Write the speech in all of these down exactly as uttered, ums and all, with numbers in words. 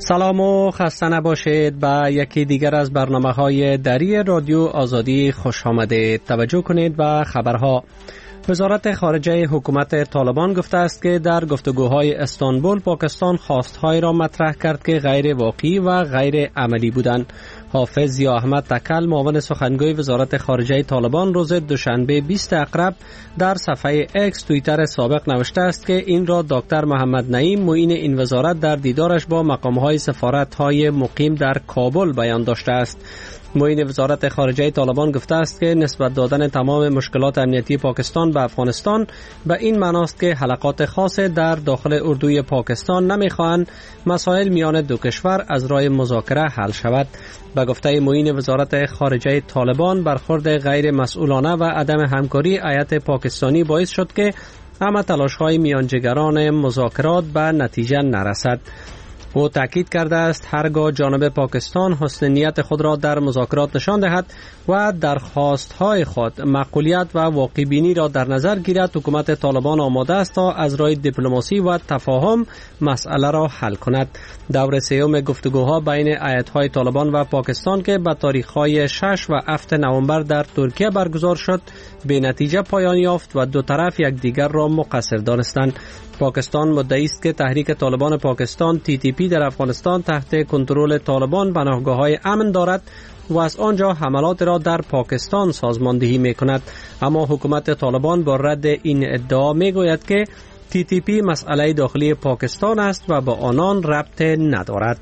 سلام و خسته نباشید. به یکی دیگر از برنامه‌های دری رادیو آزادی خوش آمدید. توجه کنید به خبرها. وزارت خارجه حکومت طالبان گفته است که در گفتگوهای استانبول پاکستان خواستهای را مطرح کرد که غیر واقعی و غیر عملی بودند. حافظ ضیا احمد تکل، معاون سخنگوی وزارت خارجه طالبان، روز دوشنبه بیست اقرب در صفحه اکس توییتر سابق نوشته است که این را دکتر محمد نعیم، معین این وزارت، در دیدارش با مقامهای سفارت‌های مقیم در کابل بیان داشته است. معین وزارت خارجه طالبان گفته است که نسبت دادن تمام مشکلات امنیتی پاکستان به افغانستان به این معناست که حلقات خاص در داخل اردوی پاکستان نمیخواهند مسائل میان دو کشور از راه مذاکره حل شود. به گفته معین وزارت خارجه طالبان، برخورد غیر مسئولانه و عدم همکاری هیئت پاکستانی باعث شد که همه تلاش‌های میانجیگران مذاکرات به نتیجه نرسد. او تاکید کرده است هرگاه جانب پاکستان حسن نیت خود را در مذاکرات نشان دهد و درخواست‌های خود معقولیت و واقع بینی را در نظر گیرد، حکومت طالبان آماده است تا از راه دیپلماسی و تفاهم مسئله را حل کند. دور سوم گفتگوها بین هیئت‌های طالبان و پاکستان که به تاریخ‌های شش و هفت نوامبر در ترکیه برگزار شد، به نتیجه پایان یافت و دو طرف یکدیگر را مقصر دانستند. پاکستان مدعی است که تحریک طالبان پاکستان تی تی پی در افغانستان تحت کنترل طالبان پناهگاه‌های امن دارد و از آنجا حملات را در پاکستان سازماندهی می‌کند. اما حکومت طالبان با رد این ادعا می‌گوید که تی تی پی مسئله داخلی پاکستان است و با آنان ربط ندارد.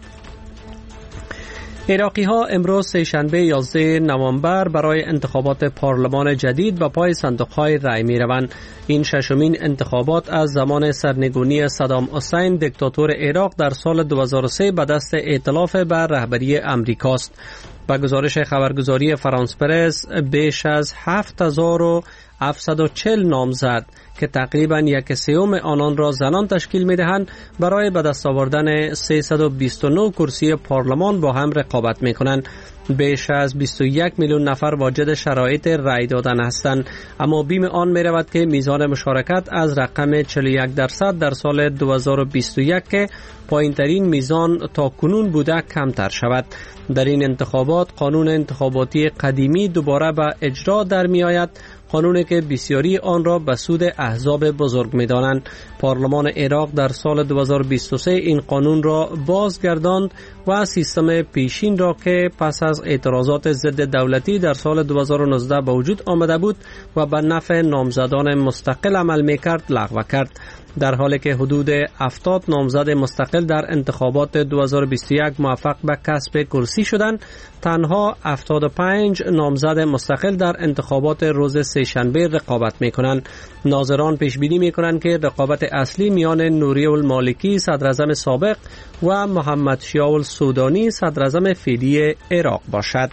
عراقی ها امروز سه‌شنبه یازده نوامبر برای انتخابات پارلمان جدید به پای صندوق های رای می روند. این ششمین انتخابات از زمان سرنگونی صدام حسین دیکتاتور عراق در سال دو هزار و سه به دست ائتلاف بر رهبری امریکاست. با گزارش خبرگزاری فرانس پرس، بیش از هفت هزار و هفتصد و چهل نامزد که تقریباً یک سوم آنان را زنان تشکیل می‌دهند، برای به دست آوردن سیصد و بیست و نه کرسی پارلمان با هم رقابت می‌کنند. بیش از بیست و یک میلیون نفر واجد شرایط رای دادن هستند، اما بیم آن می‌رود که میزان مشارکت از رقم چهل و یک درصد در سال دو هزار و بیست و یک که پایین‌ترین میزان تا کنون بوده کمتر شود. در این انتخابات قانون انتخاباتی قدیمی دوباره به اجرا در می‌آید، قانونی که بسیاری آن را به سود احزاب بزرگ می‌دانند. پارلمان عراق در سال دو هزار و بیست و سه این قانون را بازگرداند و سیستم پیشین را که پس از اعتراضات ضد دولتی در سال دو هزار و نوزده به وجود آمده بود و به نفع نامزدان مستقل عمل می‌کرد لغو کرد. در حالی که حدود هفتاد نامزد مستقل در انتخابات دو هزار و بیست و یک موفق به کسب کرسی شدند، تنها هفتاد و پنج نامزد مستقل در انتخابات روز سه‌شنبه رقابت می‌کنند. ناظران پیش بینی می‌کنند که رقابت اصلی میان نوری المالکی صدراعظم سابق و محمد شیاء السودانی صدراعظم فعلی عراق باشد.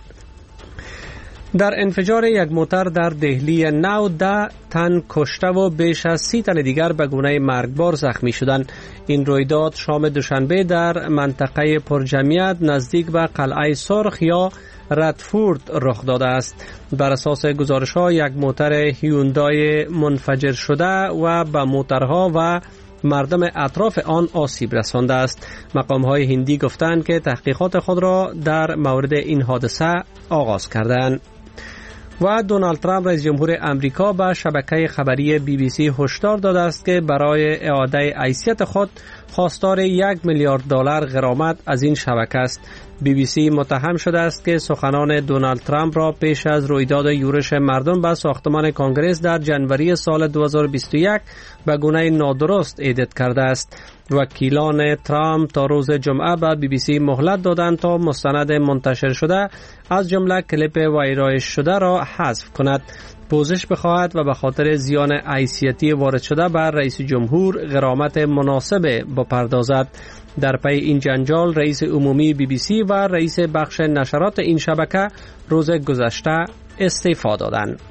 در انفجار یک موتر در دهلی نو ده تن کشته و بیش از سی تن دیگر به گونه مرگبار زخمی شدند. این رویداد شام دوشنبه در منطقه پرجمعیت نزدیک به قلعه سرخ یا ردفورد رخ داده است. بر اساس گزارش‌ها یک موتر هیوندای منفجر شده و به موترها و مردم اطراف آن آسیب رسانده است. مقام‌های هندی گفتند که تحقیقات خود را در مورد این حادثه آغاز کردند. و دونالد ترامپ رئیس جمهور امریکا به شبکه خبری بی بی سی هشدار داده است که برای اعاده حیثیت خود خواستار یک میلیارد دلار غرامت از این شبکه است. بی بی سی متهم شده است که سخنان دونالد ترامپ را پیش از رویداد یورش مردم به ساختمان کنگره در جنوری سال دو هزار و بیست و یک به گونه نادرست ادیت کرده است. وکیلان ترامپ تا روز جمعه به بی بی سی مهلت دادند تا مستند منتشر شده از جمله کلیپ ویرایش شده را حذف کند، پوزش بخواهد و به خاطر زیان حیثیتی وارد شده بر رئیس جمهور غرامت مناسب بپردازد. در پی این جنجال رئیس عمومی بی بی سی و رئیس بخش نشرات این شبکه روز گذشته استعفا دادند.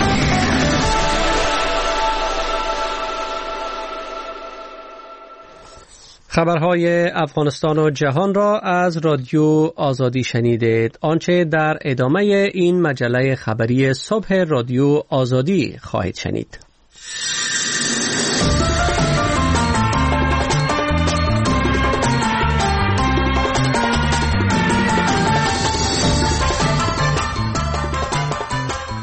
خبرهای افغانستان و جهان را از رادیو آزادی شنیدید. آنچه در ادامه این مجله خبری صبح رادیو آزادی خواهید شنید.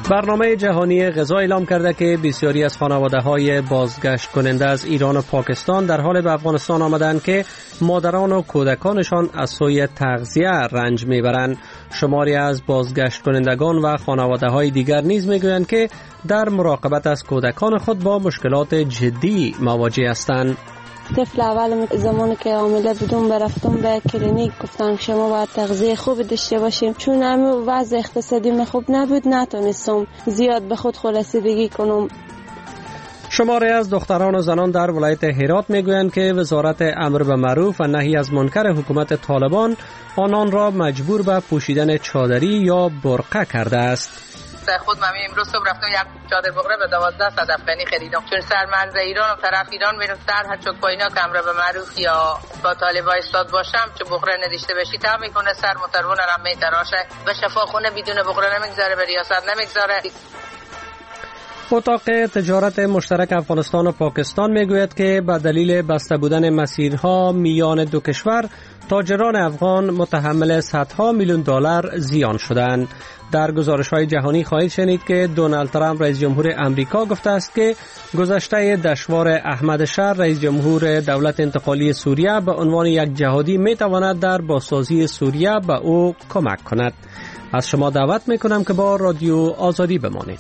برنامه جهانی غذا اعلام کرده که بسیاری از خانواده‌های بازگشت کننده از ایران و پاکستان در حال به افغانستان آمدند که مادران و کودکانشان از سوی تغذیه رنج میبرند. شماری از بازگشت کنندگان و خانواده‌های دیگر نیز میگویند که در مراقبت از کودکان خود با مشکلات جدی مواجه هستند. طفل اول زمانی که حامله بودم برفتم به کلینیک، گفتن شما باید تغذیه خوب داشته باشیم. چون همین وضع اقتصادی من خوب نبود، نتونستم زیاد به خود خلاصیدگی کنم. شماری از دختران و زنان در ولایت هرات میگویند که وزارت امر به معروف و نهی از منکر حکومت طالبان آنان را مجبور به پوشیدن چادری یا برقع کرده است. خود من امروز صبح رفتم یک چادر بغره به دوازده صد افغانی خریدم، چون سر مرز ایران و طرف ایران میرم سر هر چوک پایینا که امر به معروف یا با طالبا استاد باشم چه بغره نداشته باشی تا میکنه سر مترون رم میتراشه به شفاخونه بدون بغره نمیگذاره، به ریاست نمیگذاره. اتاق تجارت مشترک افغانستان و پاکستان میگوید که به دلیل بسته بودن مسیرها میان دو کشور تاجران افغان متحمل صدها میلیون دلار زیان شدند. در گزارش‌های جهانی خواهید شنید که دونالد ترامپ رئیس جمهور امریکا گفته است که گذشته دشوار احمد شر رئیس جمهور دولت انتقالی سوریه به عنوان یک جهادی میتواند در بازسازی سوریه به او کمک کند. از شما دعوت میکنم که با رادیو آزادی بمانید.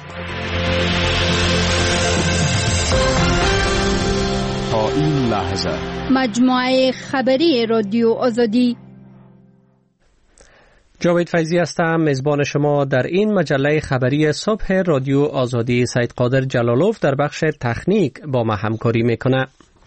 تا این لحظه مجموعه خبری رادیو آزادی. جاوید فیضی هستم، میزبان شما در این مجله خبری صبح رادیو آزادی. سید قادر جلالوف در بخش تکنیک با ما همکاری میکنه.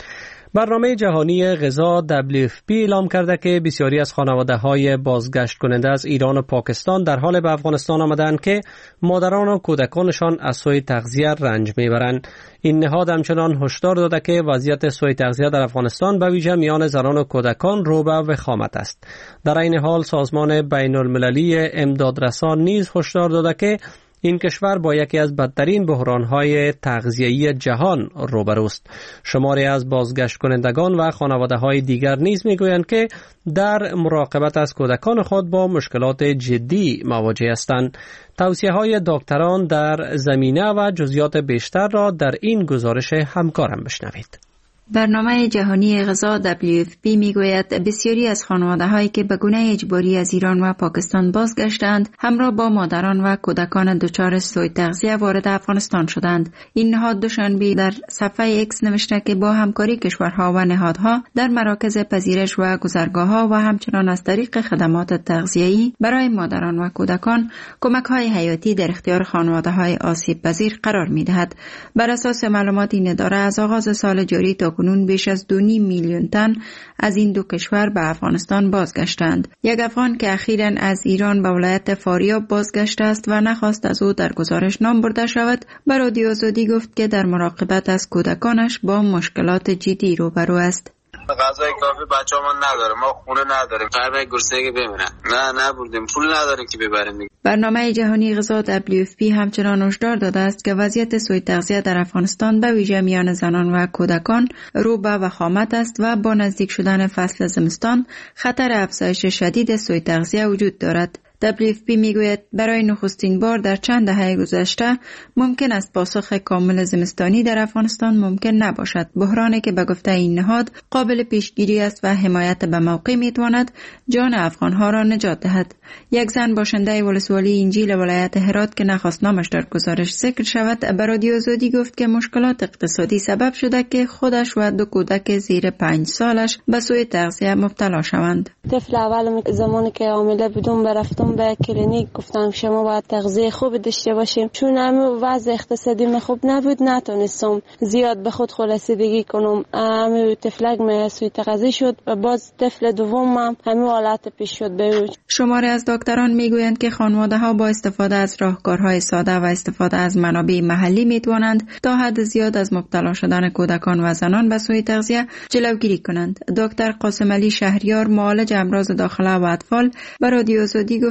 برنامه جهانی غذا دبلیو اف پی اعلام کرده که بسیاری از خانواده‌های بازگشت کننده از ایران و پاکستان در حال به افغانستان آمدند که مادران و کودکانشان از سوی تغذیه رنج میبرند. این نهاد همچنان هشدار داده که وضعیت سوی تغذیه در افغانستان به ویژه میان زنان و کودکان رو به وخامت است. در این حال سازمان بین المللی امدادرسان نیز هشدار داده که این کشور با یکی از بدترین بحران‌های تغذیه‌ای جهان روبروست. شماری از بازگشت کنندگان و خانواده‌های دیگر نیز می‌گویند که در مراقبت از کودکان خود با مشکلات جدی مواجه هستند. توصیه‌های دکتران در زمینه و جزئیات بیشتر را در این گزارش همکارم بشنوید. برنامه جهانی غذا دبلیو اف پی میگوید بسیاری از خانواده‌هایی که به گونه اجباری از ایران و پاکستان بازگشتند همراه با مادران و کودکان دچار سوء تغذیه وارد افغانستان شدند. این نهاد دوشنبه در صفحه ایکس نوشته که با همکاری کشورها و نهادها در مراکز پذیرش و گذرگاه‌ها و همچنان از طریق خدمات تغذیه‌ای برای مادران و کودکان کمک‌های حیاتی در اختیار خانواده‌های آسیب پذیر قرار می‌دهد. بر اساس معلومات این اداره از آغاز سال جاری تا کنون بیش از دو نیم میلیون تن از این دو کشور به افغانستان بازگشتند. یک افغان که اخیراً از ایران به ولایت فاریاب بازگشته است و نخواست از او در گزارش نام برده شود، به رادیو آزادی گفت که در مراقبت از کودکانش با مشکلات جدی روبرو است. غذای کافی بچه‌مون نداره، ما خونه نداریم، فقط گرسنگی بمیرن. نه نبردیم، پول نداریم که ببریم. برنامه جهانی غذا دبلیو اف پی همچنان هشدار داده است که وضعیت سوء تغذیه در افغانستان به ویژه میان زنان و کودکان رو به وخامت است و با نزدیک شدن فصل زمستان خطر افزایش شدید سوء تغذیه وجود دارد. دبلیو اف پی میگوید برای نخستین بار در چند دهه گذشته ممکن است پاسخ کامل زمستانی در افغانستان ممکن نباشد. بحرانی که به گفته این نهاد قابل پیشگیری است و حمایت به موقع میتواند جان افغانها را نجات دهد. یک زن باشنده ولسوالی انجیل ولایت هرات که نخواست نامش در گزارش ذکر شود به رادیو آزادی گفت که مشکلات اقتصادی سبب شده که خودش و دو کودک زیر پنج سالش به سوء تغذیه مبتلا شوند. طفل اول زمانی که حامله بودم برفتم به کلینیک، گفتن شما باید تغذیه خوب داشته باشیم. چون همین وضع اقتصادی من خوب نبود، نتونستم زیاد به خود خلاصیدگی کنم. همین طفلک من سوء تغذیه شد و باز طفل دومم همین حالت پیش شد به او. شماری از دکتران میگویند که خانواده‌ها با استفاده از راهکارهای ساده و استفاده از منابع محلی میتوانند تا حد زیاد از مبتلا شدن کودکان و زنان به سوء تغذیه جلوگیری کنند. دکتر قاسم علی شهریار معالج امراض داخله و اطفال به رادیو آزادی گفت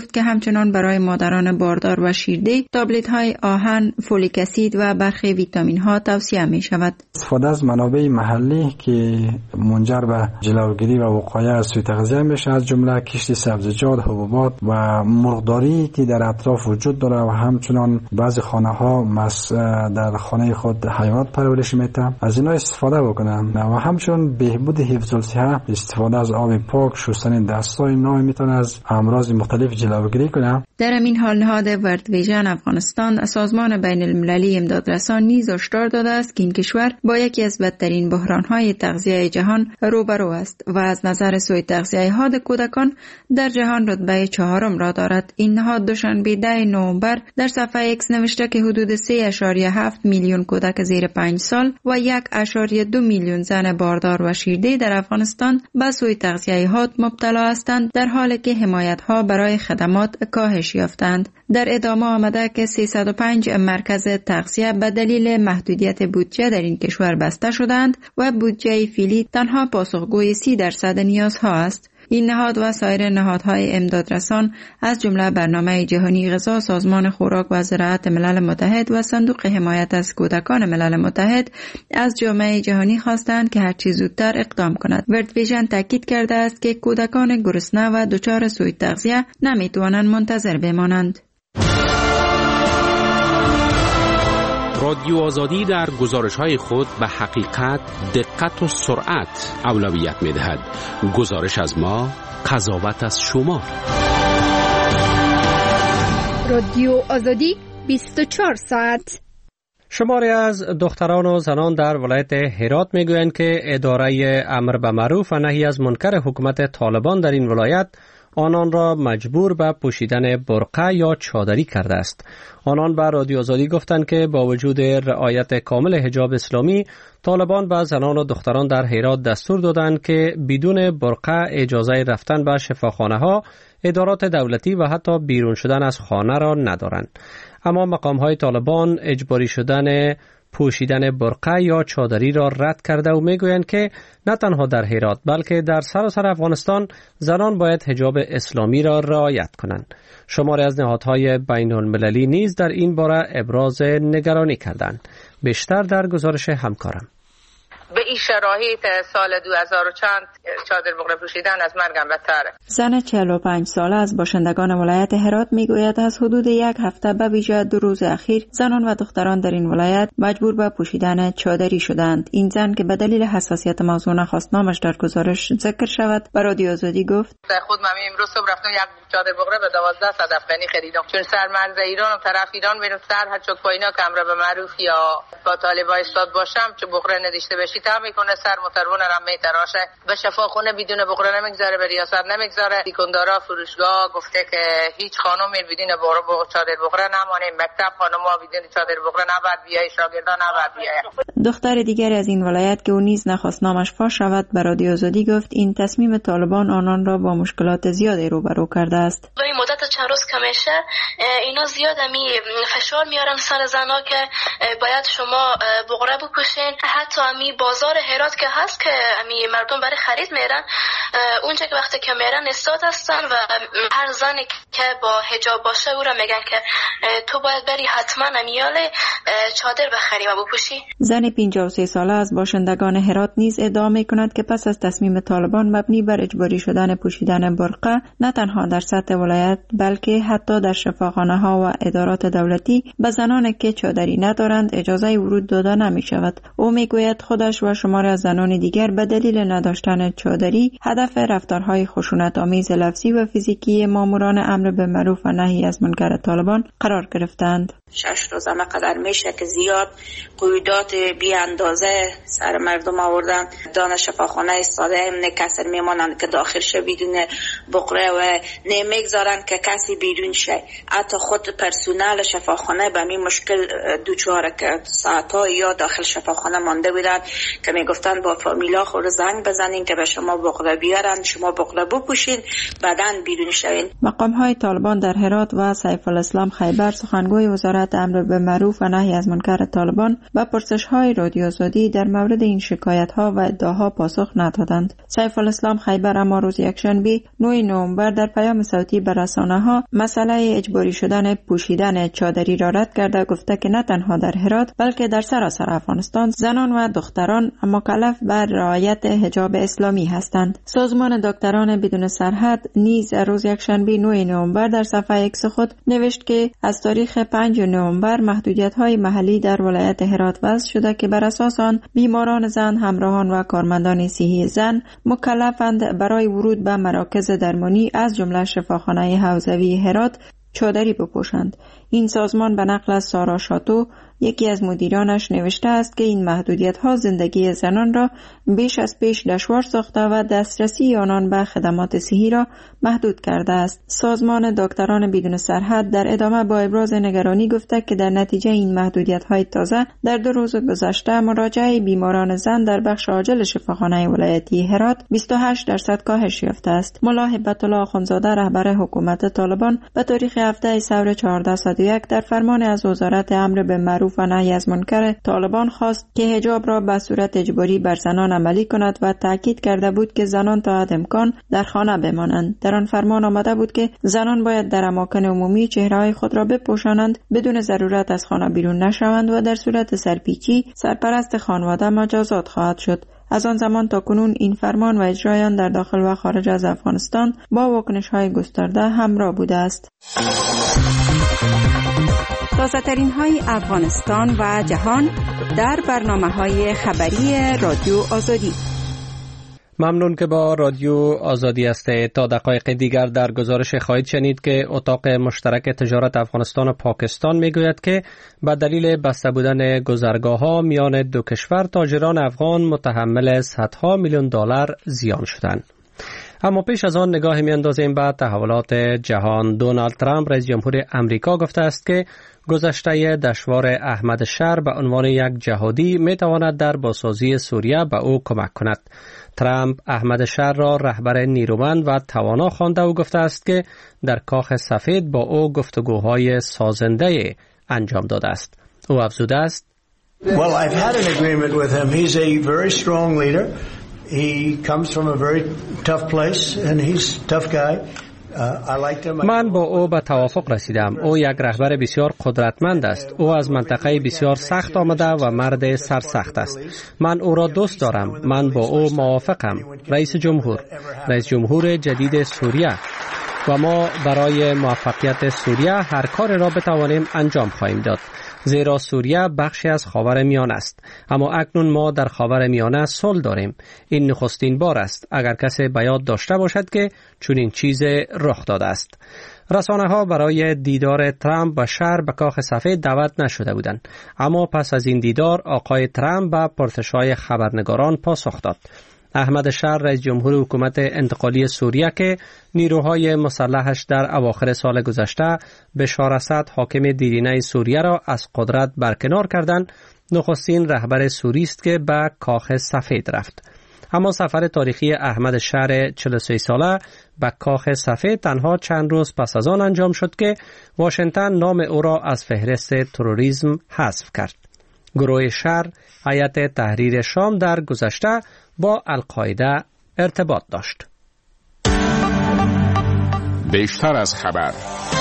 گفت که همچنان برای مادران باردار و شیرده تابلت های آهن، فولیک اسید و برخی ویتامین ها توصیه می شود. استفاده از منابع محلی که منجر به جلوگیری و وقایع از سوء تغذیه میشه، از جمله کشت سبزیجات، حبوبات و مرغداری که در اطراف وجود داره و همچنان بعضی خانه ها در خانه خود حیوانات پرورش میده، از اینا استفاده بکنن و همچنان بهبود حفظ الصحه، استفاده از آب پاک، شستن دست‌ها، اینا میتونه از امراض مختلف جلوگیری کنه. در همین حال نهاد ورلد ویژن افغانستان، سازمان بین المللی امدادرسان نیز هشدار داده است که این کشور با یکی از بدترین بحران‌های تغذیه جهان روبرو است و از نظر سوء تغذیه حاد کودکان در جهان رتبه چهارم را دارد. این نهاد دوشنبه ده نوامبر در صفحه ایکس نوشته که حدود سه اشاریه هفت میلیون کودک زیر پنج سال و یک اشاریه دو میلیون زن باردار و شیرده در افغانستان به سوء تغذیه حاد مبتلا هستند، در حالی که حمایت‌ها برای خدمات کاهش یافتند. در ادامه آمده که سیصد و پنج مرکز تغذیه به دلیل محدودیت بودجه در این کشور بسته شدند و بودجه فعلی تنها پاسخگوی سی درصد نیازها است. این نهاد و سایر نهادهای امدادرسان از جمله برنامه جهانی غذا، سازمان خوراک و زراعت ملل متحد و صندوق حمایت از کودکان ملل متحد از جامعه جهانی خواستند که هرچی زودتر اقدام کند. ورلد ویژن تاکید کرده است که کودکان گرسنه و دچار سوء تغذیه نمیتوانند منتظر بمانند. رادیو آزادی در گزارش‌های خود به حقیقت، دقت و سرعت اولویت می‌دهد. گزارش از ما، قضاوت از شما. رادیو آزادی بیست و چهار ساعت. شماری از دختران و زنان در ولایت هرات میگویند که اداره امر به معروف و نهی از منکر حکومت طالبان در این ولایت آنان را مجبور به پوشیدن برقع یا چادری کرده است. آنان به رادیو آزادی گفتند که با وجود رعایت کامل حجاب اسلامی، طالبان به زنان و دختران در هرات دستور دادند که بدون برقع اجازه رفتن به شفاخانه ها، ادارات دولتی و حتی بیرون شدن از خانه را ندارند. اما مقام های طالبان اجباری شدن پوشیدن برقع یا چادری را رد کرده و میگویند که نه تنها در هرات بلکه در سراسر افغانستان زنان باید حجاب اسلامی را رعایت کنند. شماری از نهادهای بین المللی نیز در این باره ابراز نگرانی کردند. بیشتر در گزارش همکارم. به این شرایط سال دو هزار و چند چادر بغره پوشیدن از مرگم بدتره. زن چهل و پنج ساله از باشندگان ولایت هرات میگوید از حدود یک هفته به ویژه دو روز اخیر زنان و دختران در این ولایت مجبور به پوشیدن چادری شدند. این زن که به دلیل حساسیت موضوع نخواست نامش در گزارش ذکر شود به رادیو آزادی گفت: خود من امروز صبح رفتم یک چادر بغره به دوازده صد افغانی خریدم، چون سر مرز ایران و طرف ایران میرم سر هر چوک پایینا که امر به معروف یا با طالبای استاد باشم چه بغره نداشته باشی تا میکنه سر مترون رم میتراشه. به شفاخونه بدون بغره نمیگذاره، به ریاست نمیگذاره. دیکندارا فروشگاه گفته که هیچ خانومی بدون بغره چادر بغره نمونه، مکتب خانوما بدون چادر بغره نباید بیای، شاگردان نباید بیای. دختر دیگری از این ولایت که او نیز نخواست نامش فاش شود به رادیو آزادی گفت این تصمیم طالبان آنان را با مشکلات زیادی روبرو کرده است. این مدت چند روز که میشه اینا زیاد می فشار میارن سر زنا که باید شما بغره بپوشین. حتی می بازار هرات که هست که می مردم برای خرید میرن، اونجا که وقتی که میرن استاد هستن و هر زنی که با حجاب باشه او را میگن که تو باید بری حتما امیال چادر بخری و بپوشی. زن پنجاه و سه ساله از باشندگان هرات نیز ادعا میکند که پس از تصمیم طالبان مبنی بر اجباری شدن پوشیدن برقع نه تنها در سطح ولایت بلکه حتی در شفاخانه ها و ادارات دولتی به زنانی که چادری ندارند اجازه ورود داده نمی شود. او میگوید خودش و شمار از زنان دیگر به دلیل نداشتن چادری هدف رفتارهای خشونت آمیز لفظی و فیزیکی ماموران امر به معروف و نهی از منکر طالبان قرار گرفتند. شش روزه مقدر میشه که زیاد قیودات بی اندازه سر مردم آوردن. دانش شفاخانه استاده امن کسر میمانند که داخل شه بدون بقره و نمیگذارن که کسی بیرون شه. حتی خود پرسونل شفاخانه به می مشکل دوچاره که ساعتها یا داخل شفاخانه مانده بودن که میگفتن با فامیلا خود زنگ بزنین که به شما بقره بیارن، شما بقره بپوشین بعدن بیرون شوین. مقام های طالبان در هرات و سیف الاسلام خیبر سخنگوی وزارت وزارت امر بالمعروف و نهی از منکر طالبان به پرسش‌های رادیو آزادی در مورد این شکایت‌ها و ادعاها پاسخ ندادند. سیف الاسلام خیبر اما روز یکشنبه نه نوامبر در پیام صوتی به رسانه‌ها مسئله اجباری شدن پوشیدن چادری را رد کرده گفته که نه تنها در هرات بلکه در سراسر افغانستان زنان و دختران مکلف بر رعایت حجاب اسلامی هستند. سازمان دکتران بدون سرحد نیز روز یکشنبه نه نوامبر در صفحه ایکس خود نوشت که از تاریخ پنج نوامبر محدودیت‌های محلی در ولایت هرات وضع شده که بر اساس آن بیماران زن، همراهان و کارمندان صحی زن مکلفند برای ورود به مراکز درمانی از جمله شفاخانه حوزوی هرات چادری بپوشند. این سازمان به نقل از سارا شاتو یکی از مدیرانش نوشته است که این محدودیت‌ها زندگی زنان را بیش از پیش دشوار ساخته و دسترسی آنان به خدمات صحی را محدود کرده است. سازمان دکتران بدون سرحد در ادامه با ابراز نگرانی گفته که در نتیجه این محدودیت‌های تازه در دو روز گذشته مراجعه بیماران زن در بخش عاجل شفاخانه ولایتی هرات بیست و هشت درصد کاهش یافته است. ملا هبت الله اخوندزاده رهبر حکومت طالبان به تاریخ هفده سور چهارده صد و یک در فرمان از وزارت امر بالمعروف و نهی از منکر طالبان خواست که حجاب را به صورت اجباری بر زنان عملی کند و تاکید کرده بود که زنان تا حد امکان در خانه بمانند. در آن فرمان آمده بود که زنان باید در اماکن عمومی چهره‌های خود را بپوشانند، بدون ضرورت از خانه بیرون نشوند و در صورت سرپیچی سرپرست خانواده مجازات خواهد شد. از آن زمان تا کنون این فرمان و اجرای آن در داخل و خارج از افغانستان با واکنش‌های گسترده همراه بوده است. تازه‌ترین های افغانستان و جهان در برنامه‌های خبری رادیو آزادی. ممنون که با رادیو آزادی هستید. تا دقایق دیگر در گزارش خواهید شنید که اتاق مشترک تجارت افغانستان و پاکستان میگوید که به دلیل بسته بودن گذرگاه‌ها میان دو کشور تاجران افغان متحمل صدها میلیون دلار زیان شدند. اما پیش از آن نگاه میاندازیم به تحولات جهان. دونالد ترامپ رئیس جمهور امریکا گفته است که گذشته دشوار احمد شر به عنوان یک جهادی میتواند در بازسازی سوریه به او کمک کند. ترامپ احمد شر را رهبر نیرومند و توانا خوانده و گفته است که در کاخ سفید با او گفتگوهای سازنده انجام داده است. او افزوده است: Well, I've had an agreement with him. He's a very strong leader. He comes from a very tough place and he's a tough guy. من با او به توافق رسیدم. او یک رهبر بسیار قدرتمند است. او از منطقه بسیار سخت آمده و مرد سرسخت است. من او را دوست دارم. من با او موافقم. رئیس جمهور، رئیس جمهور جدید سوریه، و ما برای موفقیت سوریه هر کار را بتوانیم انجام خواهیم داد. زیرا سوریه بخشی از خاورمیانه است. اما اکنون ما در خاورمیانه صلح داریم. این نخستین بار است اگر کسی به یاد داشته باشد که چنین چیز رخ داده است. رسانه ها برای دیدار ترامپ و شر به کاخ سفید دعوت نشده بودند، اما پس از این دیدار آقای ترامپ به پرسش‌های خبرنگاران پاسخ داد. احمد شر رئیس جمهور حکومت انتقالی سوریه که نیروهای مسلحش در اواخر سال گذشته بشار اسد حاکم دیرینه سوریه را از قدرت برکنار کردند، نخستین رهبر سوری است که به کاخ سفید رفت. اما سفر تاریخی احمد شر چهل و سه ساله به کاخ سفید تنها چند روز پس از آن انجام شد که واشنگتن نام او را از فهرست تروریسم حذف کرد. گروه شر هیئت تحریر شام در گذشته با القاعده ارتباط داشت. بیشتر از خبر.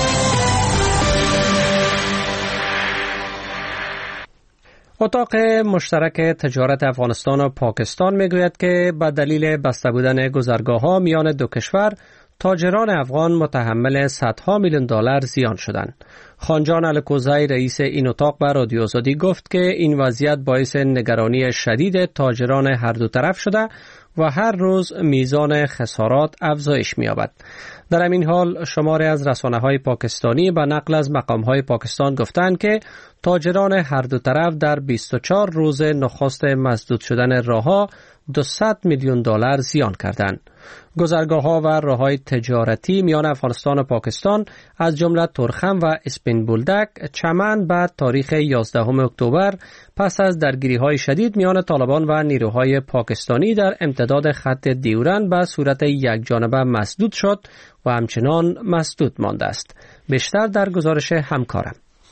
اتاق مشترک تجارت افغانستان و پاکستان میگوید که به دلیل بسته بودن گذرگاه‌ها میان دو کشور تاجران افغان متحمل صدها میلیون دلار زیان شدند. خانجان الکوزی رئیس این اتاق به رادیو آزادی گفت که این وضعیت باعث نگرانی شدید تاجران هر دو طرف شده و هر روز میزان خسارات افزایش می‌یابد. در همین حال شماری از رسانه‌های پاکستانی به نقل از مقام‌های پاکستان گفتند که تاجران هر دو طرف در بیست و چهار روز نخست مسدود شدن راه‌ها دویست میلیون دلار زیان کردند. گذرگاه‌ها و راه‌های تجارتی میان افغانستان و پاکستان از جمله تورخم و اسپین بولدک چمن بعد تاریخ یازدهم اکتبر پس از درگیری‌های شدید میان طالبان و نیروهای پاکستانی در امتداد خط دیورند به صورت یکجانبه مسدود شد و همچنان مسدود مانده است. بیشتر در گزارش همکارم.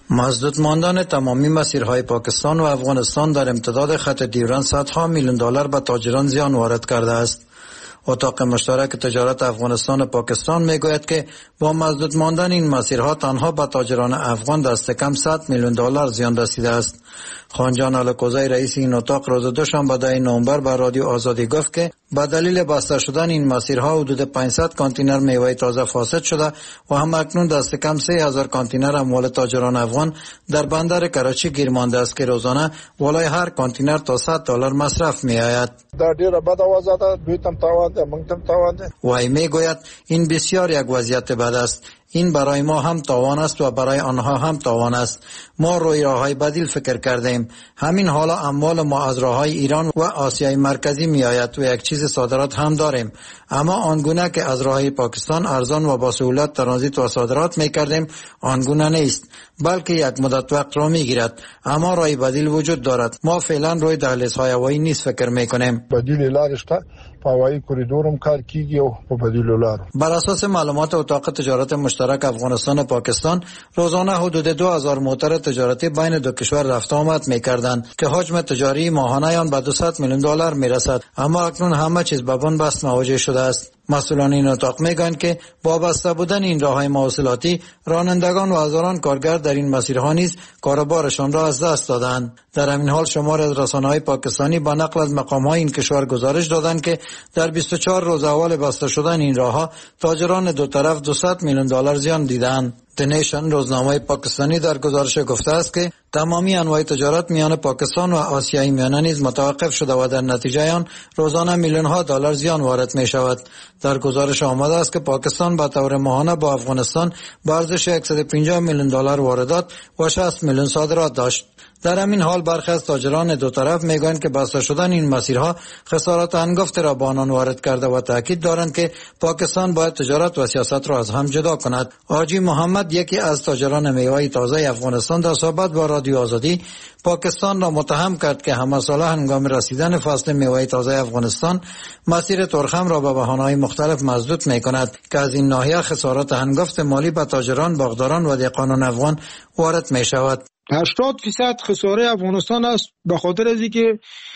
مسدود ماندن تمامی مسیرهای پاکستان و افغانستان در امتداد خط دیوران صدها میلیون دلار به تاجران زیان وارد کرده است. اتاق مشترک تجارت افغانستان و پاکستان میگوید که با مسدود ماندن این مسیرها تنها به تاجران افغان دست کم صد میلیون دلار زیان رسیده است. خانجان الکوزی رئیس این اتاق روز دوشنبه ده نوامبر به رادیو آزادی گفت که به دلیل بسته شدن این مسیرها حدود پانصد کانتینر میوه تازه فاسد شده و هم اکنون دست کم سه هزار کانتینر اموال تاجران افغان در بندر کراچی گیر مانده است که روزانه والای هر کانتینر تا صد دلار مصرف می آید. در ډیره بد وضع ده، دوی تم تاوان ده، موږ تم تاوان ده. وی میگوید این بسیار یک وضعیت بد است. این برای ما هم تاوان است و برای آنها هم تاوان است. ما روی راههای بدیل فکر کردیم. همین حالا اموال ما از راههای ایران و آسیای مرکزی می آید و یک چیز صادرات هم داریم، اما آنگونه که از راههای پاکستان ارزان و با سهولت ترانزیت و صادرات می کردیم آنگونه نیست، بلکه یک مدت وقت را می گیرد. اما راه بدیل وجود دارد. ما فعلا روی دهلیزهای هوایی نیست فکر می کنیم. بدیل لارش ته هوایی کوریدورم کار کیږي او په بدیل لارو. بر اساس معلومات اتاق تجارت مشترک افغانستان و پاکستان روزانه حدود دو هزار موتر تجارتی بین دو کشور رفت آمد می‌کردند که حجم تجاری ماهانه آن به دویست میلیون دلار میرسد، اما اکنون همه چیز به بنبست مواجه شده است. مسئولان این اتاق میگویند که با بسته بودن این راههای مواصلاتی رانندگان و هزاران کارگر در این مسیرها نیز کاروبارشان را از دست دادند. در همین حال شمار از رسانه‌های پاکستانی با نقل از مقام‌های این کشور گزارش دادند که در بیست و چهار روز اول بسته شدن این راهها تاجران دو طرف دویست میلیون دلار زیان دیدند. The Nation روزنامه پاکستانی در گزارش گفته است که تمامی انواع تجارت میان پاکستان و آسیای میانه نیز متوقف شده و در نتیجه آن روزانه میلیون ها دلار زیان وارد می شود. در گزارش آمده است که پاکستان به طور ماهانه با افغانستان به ارزش صد و پنجاه میلیون دلار واردات و شصت میلیون صادرات داشت. در همین حال برخی از تاجران دو طرف میگویند که بسته شدن این مسیرها خسارات هنگفت را به آنان وارد کرده و تاکید دارند که پاکستان باید تجارت و سیاست را از هم جدا کند. حاجی محمد، یکی از تاجران میوه تازه افغانستان، در صحبت با رادیو آزادی پاکستان را متهم کرد که همه ساله هنگام رسیدن فصل میوه تازه افغانستان مسیر ترخم را به بهانه‌های مختلف مسدود می‌کند که از این ناحیه خسارات هنگفت مالی به تاجران، باغداران و دهقانان افغان وارد می‌شود. هشتاد فیصد خساره افغانستان است به خاطر از اینکه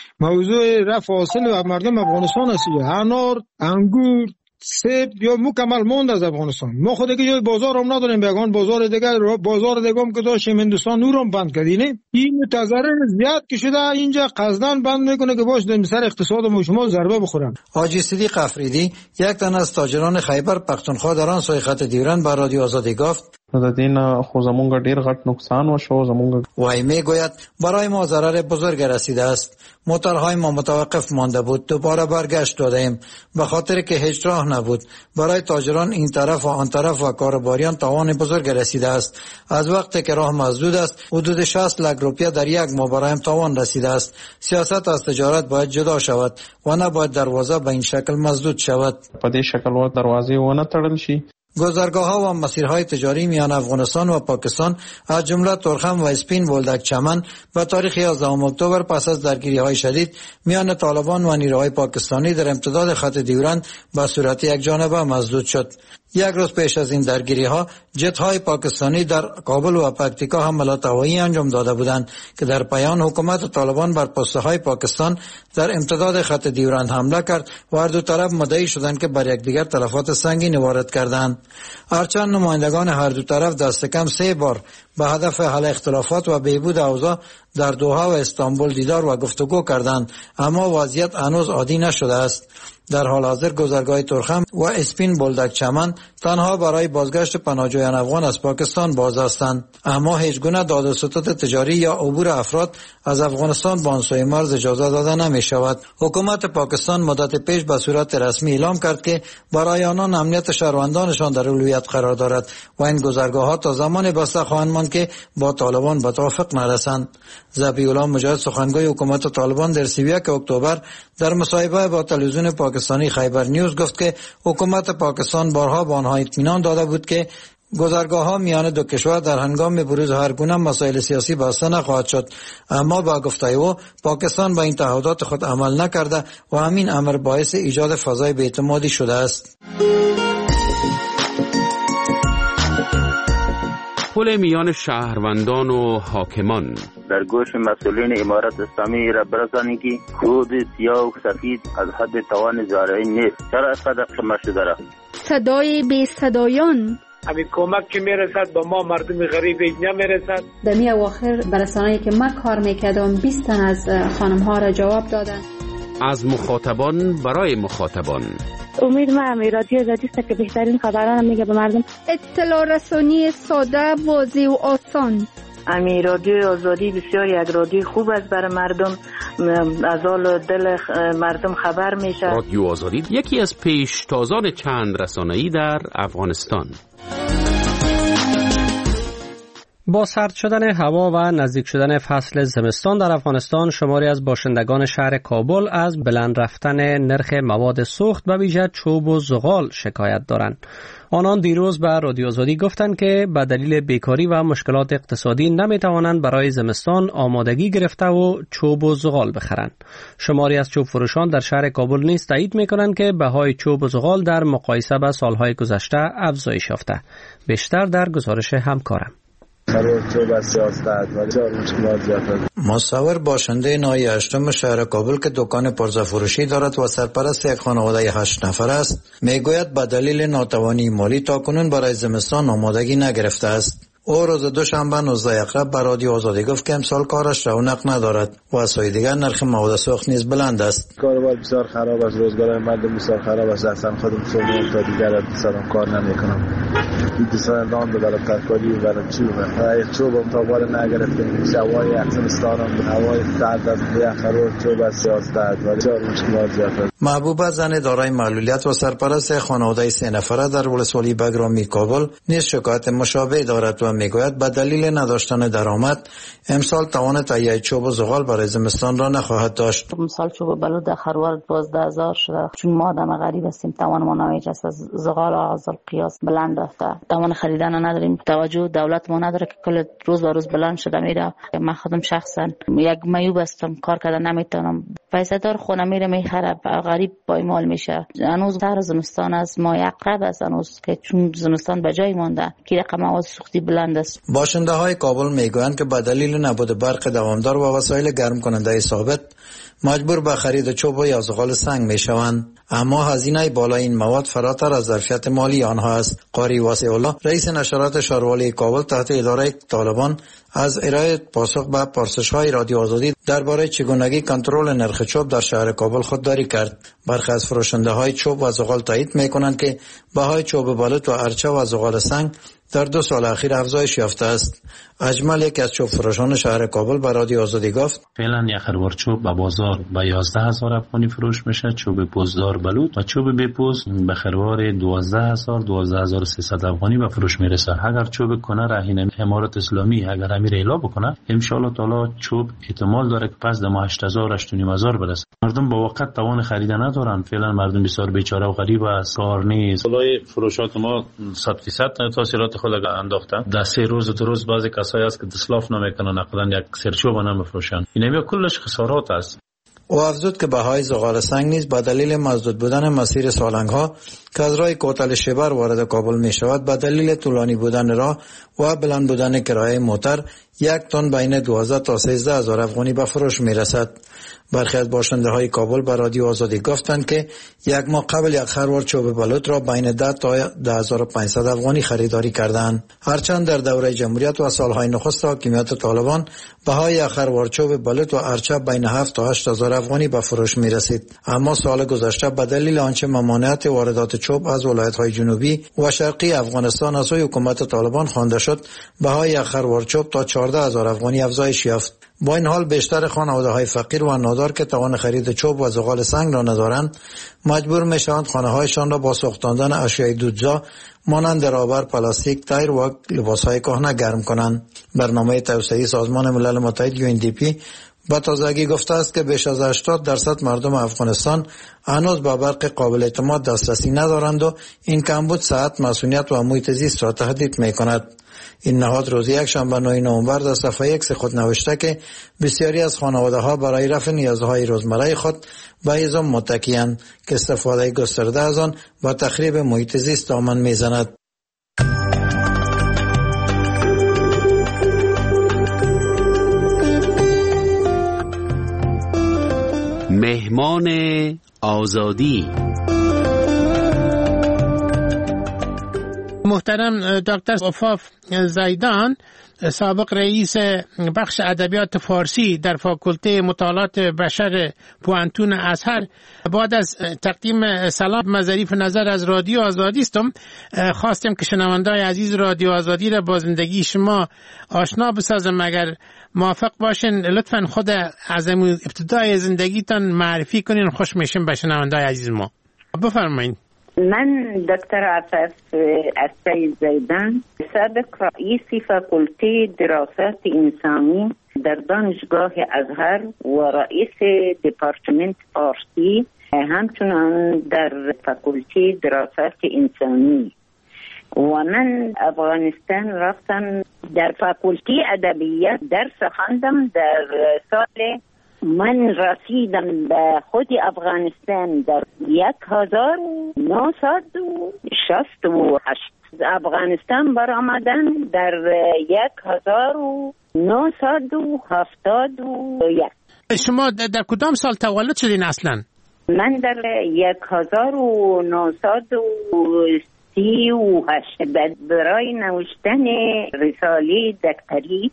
موضوع رفع حاصل و مردم افغانستان است. انار، انگور، سیب یا مکمل ماند از افغانستان. ما خود دیگه جای بازار هم نداریم، بیگان بازار دیگه بازار دیگه هم که داشتیم هندوستان نور هم بند کردینه. این متضرر زیاد که شده اینجا قصدن بند میکنه که باش در سر اقتصاد ما شما ضربه بخورن. حاجی صدیق افریدی، یک تن از تاجران خیبر پختونخوا در آن سوی خط دیوران به رادیو آزادی گفت د دین خو زمونږ ډیر غټ نقصان وشو. زمونږ وای میگوید برای ما ضرر بزرگ رسیده است. موتورهای ما متوقف مانده بود، دوباره برگشت دادیم به خاطر که هیچ راه نبود. برای تاجران این طرف و آن طرف و کارباریان تاوان بزرگ رسیده است. از وقتی که راه مسدود است حدود شصت لک روپیه در یک ماه برایم تاوان رسیده است. سیاست از تجارت باید جدا شود و نباید دروازه به این شکل مسدود شود. په دې شکل و دروازې ونه تړل شي. گذرگاه‌ها و مسیرهای تجاری میان افغانستان و پاکستان از جمله ترخم و اسپین بولدک چمن به تاریخ یازدهم اکتبر پس از درگیری‌های شدید میان طالبان و نیروهای پاکستانی در امتداد خط دیورند به صورت یک جانبه مسدود شد. یک روز پیش از این درگیری‌ها جت‌های پاکستانی در کابل و پکتیکا حملات هوایی انجام داده بودند که در پایان حکومت طالبان بر پست‌های پاکستان در امتداد خط دیورند حمله کرد و هر دو طرف مدعی شدند که بر یکدیگر تلفات سنگین وارد کردند. هرچند نمایندگان هر دو طرف دست کم سه بار به هدف حل اختلافات و بهبود اوضاع در دوحه و استانبول دیدار و گفتگو کردند، اما وضعیت هنوز عادی نشده است. در حال حاضر گذرگاه ترخم و اسپین بولدک چمن تنها برای بازگشت پناهجویان افغان از پاکستان باز هستند، اما هیچ گونه داد و ستد تجاری یا عبور افراد از افغانستان به آن سوی مرز اجازه داده نمی شود. حکومت پاکستان مدت پیش به صورت رسمی اعلام کرد که برای آنان امنیت شهروندانشان در اولویت قرار دارد و این گذرگاه ها تا زمان بسته خواهند ماند که با طالبان به توافق نرسند. ذبیح الله مجاهد، سخنگوی حکومت طالبان، در سی و یک اکتبر در مصاحبه با تلویزیون پاکستانی خیبر نیوز گفت که حکومت پاکستان بارها به آنها اطمینان داده بود که گذرگاه‌ها میان دو کشور در هنگام بروز هر گونه مسائل سیاسی بسته نخواهد شد، اما با گفته او پاکستان با این تعهدات خود عمل نکرده و همین امر باعث ایجاد فضای بی‌اعتمادی شده است. تداخل میان شهروندان و حاکمان. در گوش مسئولین امارت اسلامی را برسانید که خود سیاه و سفید از حد توان زارعین نیست. چرا اینقدر قمه شده را؟ صدای بی صدایان. همین کمک که میرسد به ما مردم غریب نمیرسد. در می اواخر برسانه‌ای که من کار میکردم بیست تن از خانم ها را جواب دادن. از مخاطبان برای مخاطبان. امید من رادیو آزادی است که بهترین خبران میگه به مردم. اطلاع رسانی ساده، واضح و آسان. امی رادیو آزادی بسیار یک رادیو خوب است برای مردم، از حال دل مردم خبر میشه. رادیو آزادی یکی از پیشتازان چند رسانه‌ای در افغانستان. با سرد شدن هوا و نزدیک شدن فصل زمستان در افغانستان، شماری از باشندگان شهر کابل از بلند رفتن نرخ مواد سوخت به ویژه چوب و زغال شکایت دارند. آنان دیروز به رادیو آزادی گفتند که به دلیل بیکاری و مشکلات اقتصادی نمیتوانند برای زمستان آمادگی گرفته و چوب و زغال بخرند. شماری از چوب فروشان در شهر کابل نیز تایید میکنند که بهای چوب و زغال در مقایسه با سالهای گذشته افزایش یافته. بیشتر در گزارش همکارم. مصور باشنده ناحیه هشتم شهر کابل که دکان پرزه فروشی دارد و سرپرست یک خانواده هشت نفر است، میگوید به دلیل ناتوانی مالی تاکنون برای زمستان آمادگی نگرفته است. او روز دوشنبه نوزده اقرب به رادیو آزادی گفت که امسال کارش رونق ندارد و از سوی دیگر نرخ مواد سوخت نیز بلند است. کاروبار بسیار خراب است، روزگار مردم بسیار خراب است. اصلا خودم سوم تا دیگر اصلا کار نمیکنم. دیسان نان برای ترکاری و برای چوب برای چوب تا بار نگرفتیم. شوای اقصنستان هم هوای سرد است، بیاخرور چوب است سیاست و بسیار مشکلات زیاد است. محبوبه زن دارای معلولیت و سرپرست خانواده سه نفره در ولسوالی بگرامی کابل نیز شکایت مشابه دارد و میگوید به دلیل نداشتن درآمد امسال توان تهیه چوب و زغال برای زمستان را نخواهد داشت. امسال چوب بلوط در خروار دوازده هزار شده، چون ما آدم غریب هستیم توان ما نمیچ است. از زغال از القیاس بلند رفته، توان خریدن نداریم. توجه دولت ما نداره که کل روز به روز بلند شده میره. من خودم شخصا یک میوب هستم، کار کردن نمیتونم. پیسه دار خونه میره میخره، غریب پایمال میشه. هنوز در زمستان از ما یقرب است هنوز که چون زمستان به جای مونده که رقم مواد سوختی بلند است. باشنده های کابل میگویند که به دلیل نبود برق دوامدار و وسایل گرم کننده ثابت مجبور به خرید چوب یا زغال سنگ میشوند، اما هزینه بالای این مواد فراتر از ظرفیت مالی آنها است. قاری واسع الله رئیس نشرات شاروالی کابل تحت اداره طالبان از ارائه پاسخ به پرسش‌های رادیو آزادی درباره چگونگی کنترل نرخ چوب در شهر کابل خودداری کرد. برخی از فروشنده‌های چوب و زغال تایید می‌کنند که بهای چوب بالت و ارچه و زغال سنگ در دو سال اخیر افزایش یافته است. اجمل یک از چوب فروشان شهر کابل به رادیو آزادی گفت فعلا یک خروار چوب به بازار به یازده هزار افغانی فروش میشه، چوب پوزدار بلوط و چوب بپوز به خروار دوازده هزار دوازده هزار و سیصد افغانی به فروش میرسه. اگر چوب کنه رهین امارت اسلامی اگر امیر اعلام بکنه ان شاء الله تعالی چوب احتمال داره که پس دم هشت هزار هشت و نیم هزار برسه. مردم با وقت توان خریدن ندارن. فعلا مردم بسیار بیچاره و غریب است، کار نیست. والله فروشات ما صد فیصد تاثیرات خود انداختن. در سه روز دو روز بعضی کسایی است که دسلاف نمیکنن، اقلا یک سرچوب نمیفروشن. این کلش خسارات است. او افزود که بهای زغال سنگ نیز به دلیل مسدود بودن مسیر سالنگ ها که از راه کوتل شبر وارد کابل می شود به دلیل طولانی بودن راه و بلند بودن کرایه موتر یک تن بین دوازده تا سیزده هزار افغانی به فروش می رسد. برخی از باشنده های کابل به رادیو آزادی گفتند که یک ماه قبل یک خروار چوب بلوط را بین ده تا ده هزار و پانصد افغانی خریداری کردند. هرچند در دوره جمهوریت و سالهای نخست حاکمیت طالبان بهای یک خروار چوب بلوط و ارچه بین هفت تا هشت هزار افغانی به فروش می رسید، اما سال گذشته به دلیل آنچه ممانعت واردات چوب از ولایت‌های جنوبی و شرقی افغانستان از سوی حکومت طالبان خوانده شد، بهای یک خروار چوب تا چهارده هزار افغانی افزایش یافت. با این حال بیشتر خانواده‌های فقیر و نادار که توان خرید چوب و زغال سنگ را ندارند مجبور میشوند خانه‌هایشان را با سوختاندن اشیاء دودزا مانند رابر، پلاستیک، تایر و لباس‌های کهنه گرم کنند. برنامه توسعه‌ای سازمان ملل متحد یو ان دی پی با تازگی گفته است که بیش از هشتاد درصد مردم افغانستان هنوز به برق قابل اعتماد دسترسی ندارند و این کمبود صحت، مسئولیت و محیط زیست را تهدید می‌کند. این نهاد روز یک شنبه نه نوامبر در صفحه یک خود نوشته که بسیاری از خانواده‌ها برای رفع نیازهای روزمره خود به هیزم متکی‌اند که استفاده گسترده از آن و تخریب محیط زیست دامن می‌زند. مهمان آزادی. محترم دکتر عفاف زیدان، سابق رئیس بخش ادبیات فارسی در فاکولته مطالعات بشر پوانتون ازهر، بعد از تقدیم سلام و ظریف نظر از رادیو آزادی استم، خواستم که شنوندای عزیز رادیو آزادی را با زندگی شما آشنا بسازم. اگر موافق باشین لطفاً خود از ابتدای زندگیتان معرفی کنین، خوش میشیم به شنوندای عزیز ما. بفرمایید. من دکتر عفاف السید زیدان، سابق رئیس فاکولته دراسات انسانی در دانشگاه ازهر و رئیس دپارتمنت فارسی، همچنان در فاکولته دراسات انسانی. و من افغانستان رفتم، در فاکولته ادبیات درس خواندم. در سال من رسیدم به خود افغانستان در یک هزار و نهصد و شصت و هشت. افغانستان برآمدن در یک هزار و نهصد و هفتاد و یک. شما در کدام سال تولد شدین اصلا؟ من در یک هزار و نهصد و سی و هشت برای نوشتن رساله دکتری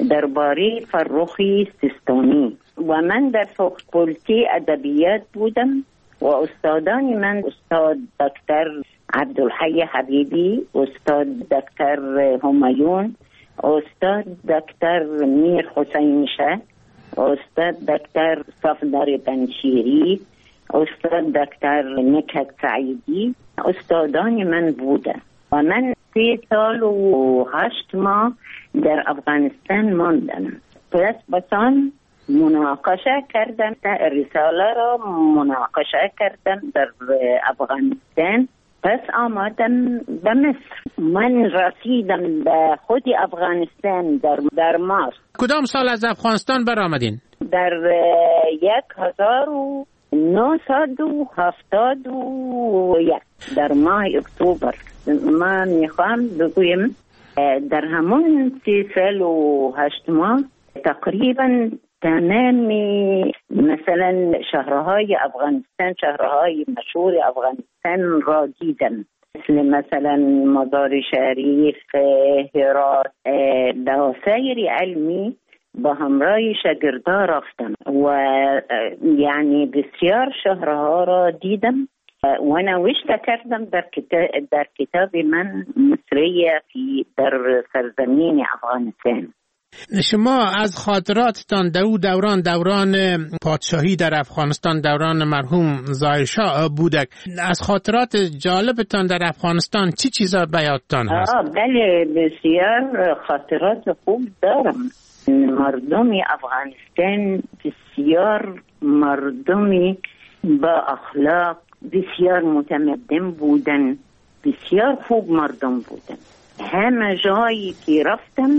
درباره فرخی سیستانی. و من در فاکولته ادبیات بودم و استادان من استاد دکتر عبدالحی حبیبی، استاد دکتر همایون، استاد دکتر میر حسین شه، استاد دکتر صفدر بنشیری، استاد دکتر نکهت سعیدی استادان من بودن. و من سه سال و هشت ماه در افغانستان ماندم. پس بسان مناقشه کردم، رساله را مناقشه کردم در افغانستان. پس آمدم به مصر. من رسیدم به خود افغانستان در, در مارس. کدام سال از افغانستان برآمدین؟ در یک هزار و نهصد و هفتاد و یک در ماه اکتبر. ما میخوام بگویم در همون سی سال و هشت ماه تقریبا تمام مثلا شهرهای افغانستان، شهرهای مشهور افغانستان را دیدم، مثل مثلا مزار شریف، هرات. به سیر علمی با همراه شاگردا رفتم و یعنی بسیار شهرها را دیدم و نوشته کردم در کتاب, در کتاب من مصریه فی در سرزمین افغانستان. شما از خاطراتتان در او دوران دوران پادشاهی در افغانستان، دوران مرحوم ظاهرشاه بودک، از خاطرات جالبتان در افغانستان چی چیزا به یادتان هست؟ بله، بسیار خاطرات خوب دارم. مردم افغانستان بسیار مردمی با اخلاق، بسیار متمدن بودن، بسیار خوب مردم بودن. همه جایی که رفتم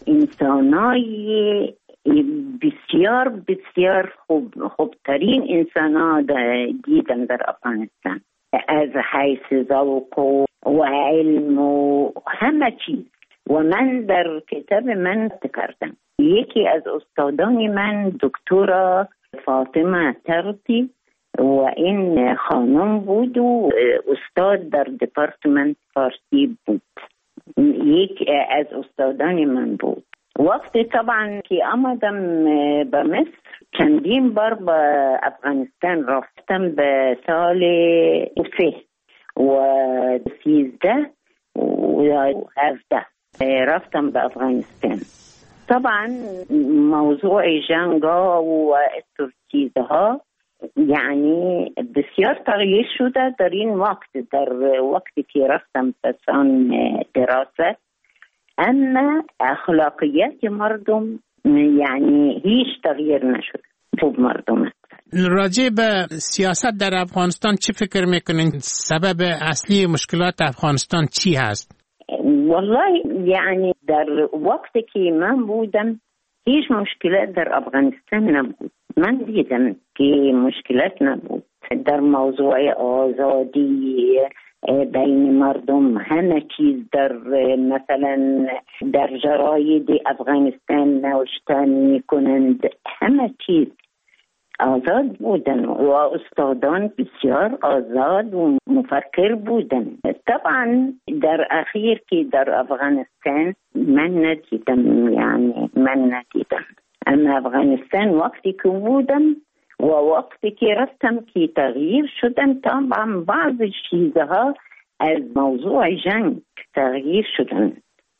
انسانای بسیار بسیار خوب خوبترین انسانا دیدم در افغانستان، از حیث ذوق و علم و همه چیز. و من در کتاب من کردم، یکی از استادان من دکتر فاطمه ترتی و این خانم بود و استاد در دپارتمنت فارسی بود، یک از استادان من بود. وقتی طبعا که آمدم به مصر چندین بار به افغانستان رفتم، به سال سه و سیزده و هفده رفتم به افغانستان. طبعا موضوع جنگا و استر چیزها یعنی بسیار تغییر شده در این وقت، در وقتی که رفتم پسان دراسه، اما اخلاقیت مردم یعنی هیچ تغییر نشد. خوب مردم است. راجع به سیاست در افغانستان چی فکر میکنین؟ سبب اصلی مشکلات افغانستان چی هست؟ والله یعنی در وقتی که من بودم هیچ مشکلات در افغانستان نبود. من دیدم که مشکلات نبود در موضوع آزادی بین مردم، همه چیز در مثلا در جراید افغانستان نوشتن میکنند، همه چیز آزاد بودن و استادان بسیار آزاد و مفکر بودن. طبعا در اخیر که در افغانستان من ندیدم، یعنی من ندیدم، اما افغانستان وقتی که بودم و وقتی که رفتم که تغییر شدن، طبعا بعض چیزها از موضوع جنگ تغییر شدن،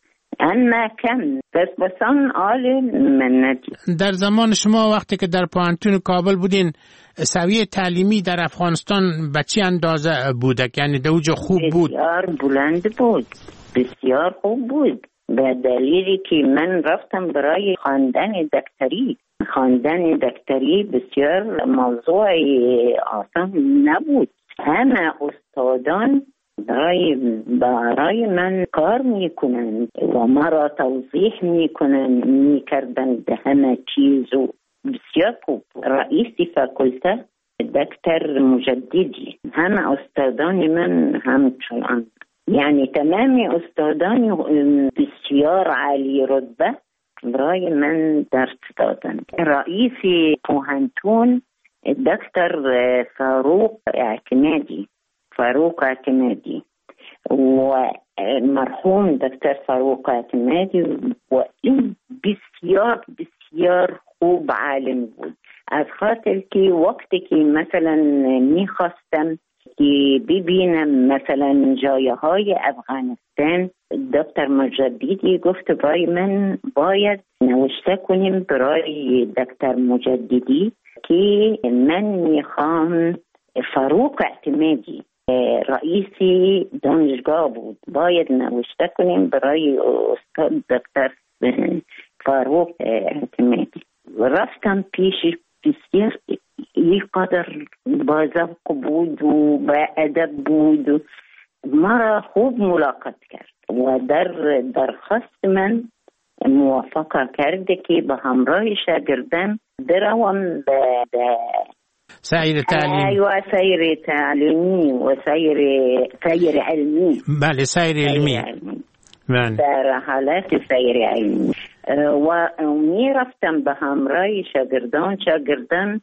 اما کم بس بسان آل من ندید. در زمان شما وقتی که در پوهنتون کابل بودین سویه تعلیمی در افغانستان به چی اندازه بودک؟ یعنی دوجه خوب بود؟ بسیار بلند بود، بسیار خوب بود، به دلیلی که من رفتم برای خواندن دکتری. خواندن دکتری بسیار موضوع آسان نبود. همه استادان برای برای من کار میکنن و مرا توضیح میکنن، میکردن به همه چیز و بسیار خوب. رئیس فاکولته دکتر مجددی، همه استادان من همچنان، یعنی تمام استادان بسیار عالی رتبه برای من درس دادن. رئیس پوهنتون دکتر فاروق اعتمادی فاروق اعتمادی و مرحوم دکتر فاروق اعتمادی و این بسیار بسیار خوب عالم بود، از خاطر که وقتی که مثلا میخواستم که ببینم مثلا جایه های افغانستان، دکتر مجددی گفت برای من باید نوشته کنیم برای دکتر مجددی که من میخوام فاروق اعتمادی رئیس دانشگاه بود، باید نوشته کنیم برای استاد دکتر فاروق اعتمادی. رفتم پیش، بسیار یک قدر بازبق بود و با ادب بود و مرا خوب ملاقات کرد و در درخواست من موافقه کرده که به همراه شاگردان بروم به سیر تعلیم و سیر تعلیمی و سیر سیر علمی. بله سیر علمی. بله. در حالت سیر علمی و می رفتم به همراه شاگردان. شاگردان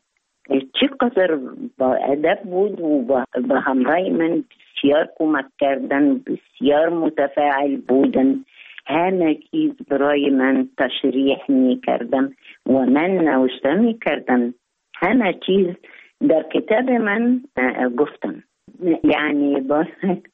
چقدر با ادب بود و به همراه من بسیار کمک کردن، بسیار متفاعل بودن، همه چیز برای من تشریح می کردم و من نوشته می کردم، همه چیز در کتاب من گفتم. یعنی با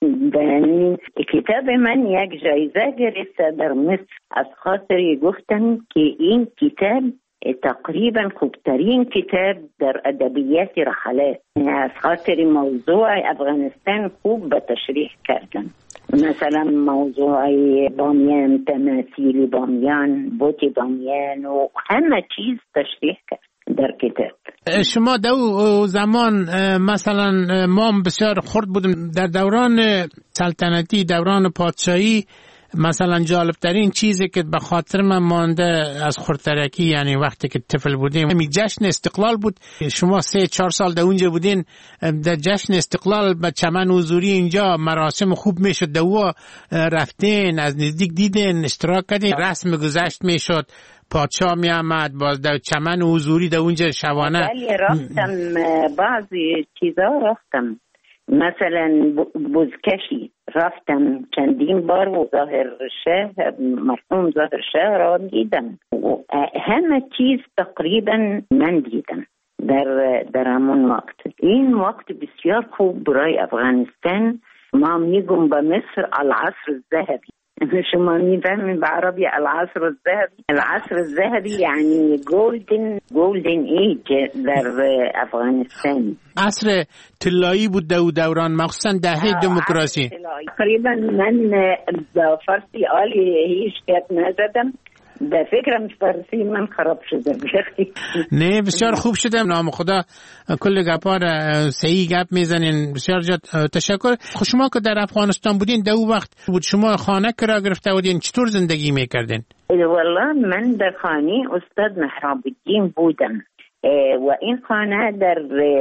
کتاب من یک جایزه گرفته در مصر، از خاطر گفتم که این کتاب تقریبا خوبترین کتاب در ادبیات رحلات، از خاطر موضوع افغانستان خوب به تشریح کردن، مثلا موضوع بامیان، تماثیل بامیان، بوت بامیان و همه چیز تشریح کرد در کتاب. شما دو زمان مثلا ما بسیار خرد بودیم در دوران سلطنتی، دوران پادشاهی. مثلا جالب ترین چیزی که به خاطر من مانده از خردترکی، یعنی وقتی که طفل بودیم، می جشن استقلال بود. شما سه چهار سال در اونجا بودین، در جشن استقلال به چمن حضوری اینجا مراسم خوب میشد، دو رفتین از نزدیک دیدین، اشتراک کردین، رسم گذشت میشد، پادشاه می آمد، باز در چمن حضوری در اونجا شبانه. ولی رفتم بعضی چیزا رفتم، مثلا بزکشی رفتم چندین بار و ظاهر شهر، مرحوم ظاهر شهر را دیدم و همه چیز تقریبا من دیدم در در همون وقت. این وقت بسیار خوب برای افغانستان. ما میگم به مصر العصر الذهبی. شما میفهمین به عربی العصر الذهبی؟ العصر الذهبی یعنی گولدن گولدن ایج در افغانستان. عصر طلایی بود دو دوران، مخصوصا دهه دموکراسی. تقریبا من با فارسی عالی هیچ کت نزدم، به فکرم فارسی من خراب شده. نه بسیار خوب شده، نام خدا کل گپا را صحیح گپ میزنین. بسیار جد تشکر. خب شما که در افغانستان بودین دو وقت بود، شما خانه کرا گرفته بودین، چطور زندگی میکردین؟ والله من در خانه استاد محراب الدین بودم و این خانه در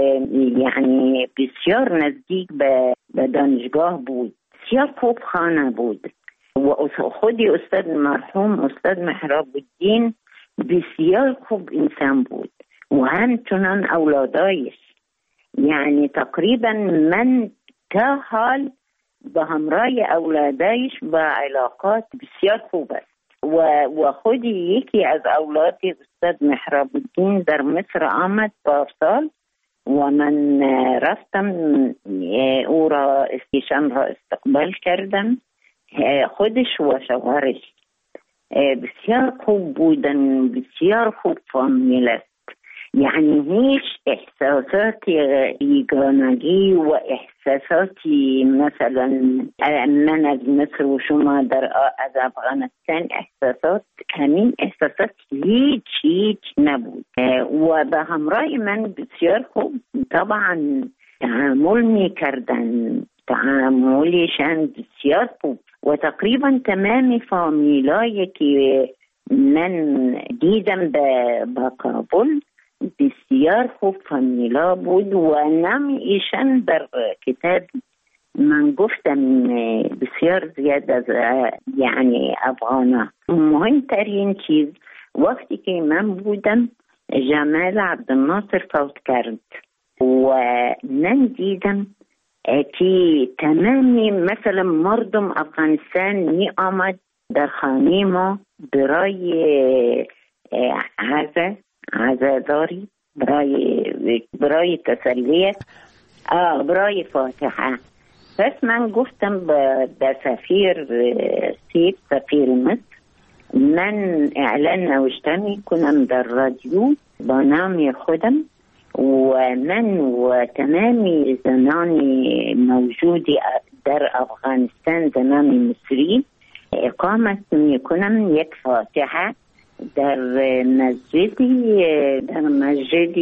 یعنی بسیار نزدیک به دانشگاه بود، بسیار خوب خانه بود و خودی استاد مرحوم استاد محراب الدین بسیار خوب انسان بود و همچنان اولادایش. یعنی تقریبا من تا حال به همراه اولادایش با علاقات بسیار خوب است و و خودی یکی از اولاد استاد محراب الدین در مصر آمد پارسال و من رفتم او را استیشان را استقبال کردم، خودش و شوهرش بسیار خوب بودن، بسیار خوب فامیل است. یعنی هیچ احساساتی یگانگی و احساساتی مثلا من از مصر و شما در از افغانستان احساسات همین احساسات هیچ هیچ نبود و به همراه من بسیار خوب طبعا تعامل می کردن، تعاملشان بسیار خوب و تقریبا تمام فامیلایی که من دیدم به کابل بسیار خوب فامیلا بود و نام ایشان در کتاب من گفتم بسیار زیاد از یعنی افغانا. مهمترین چیز وقتی که من بودم جمال عبدالناصر فوت کرد و من دیدم که تمامی مثلا مردم افغانستان می آمد در خانه ما برای عزا عزاداری برای برای تسلیت برای فاتحه. پس من گفتم به سفیر سید سفیر مصر من اعلان نوشته می کنم در رادیو با نام خودم و من و تمامی زنان موجود در افغانستان زنان مصری اقامت می کنم یک فاتحه در مسجدی در مسجد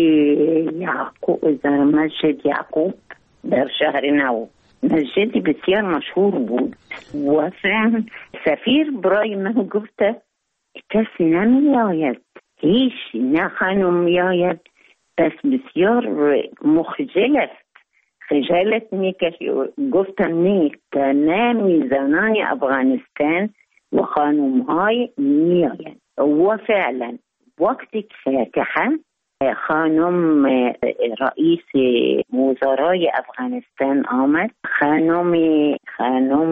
یعقوب در مسجد یعقوب در شهر نو. مسجدی بسیار مشهور بود و فهم سفیر برای من گفته کس نمی آید، هیچ نه خانم می آید، پس بسیار مخجل است، خجالت می کشی. گفتم نه، تمامی زنان افغانستان و خانم های می آید و فعلا وقتی که فاتحه خانم رئیس وزرای افغانستان آمد، خانم خانم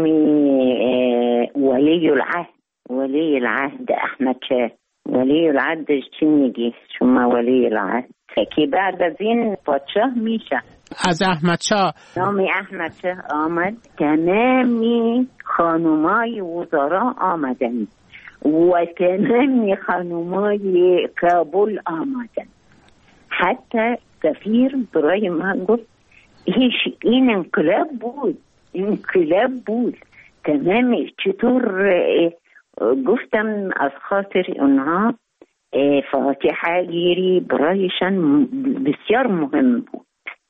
ولی العهد ولی العهد احمد شاه ولی العهد چی میگی شما ولی العهد که بعد از این پادشاه میشه از احمد شاه نام احمد شاه آمد، تمامی خانمای وزرا آمدن و تمامی خانمای کابل آمدن. حتی سفیر برای من گفت این انقلاب بود، انقلاب بود تمامی. چطور؟ گفتم از خاطر اونها فاتحه گیری برایشان بسیار مهم بود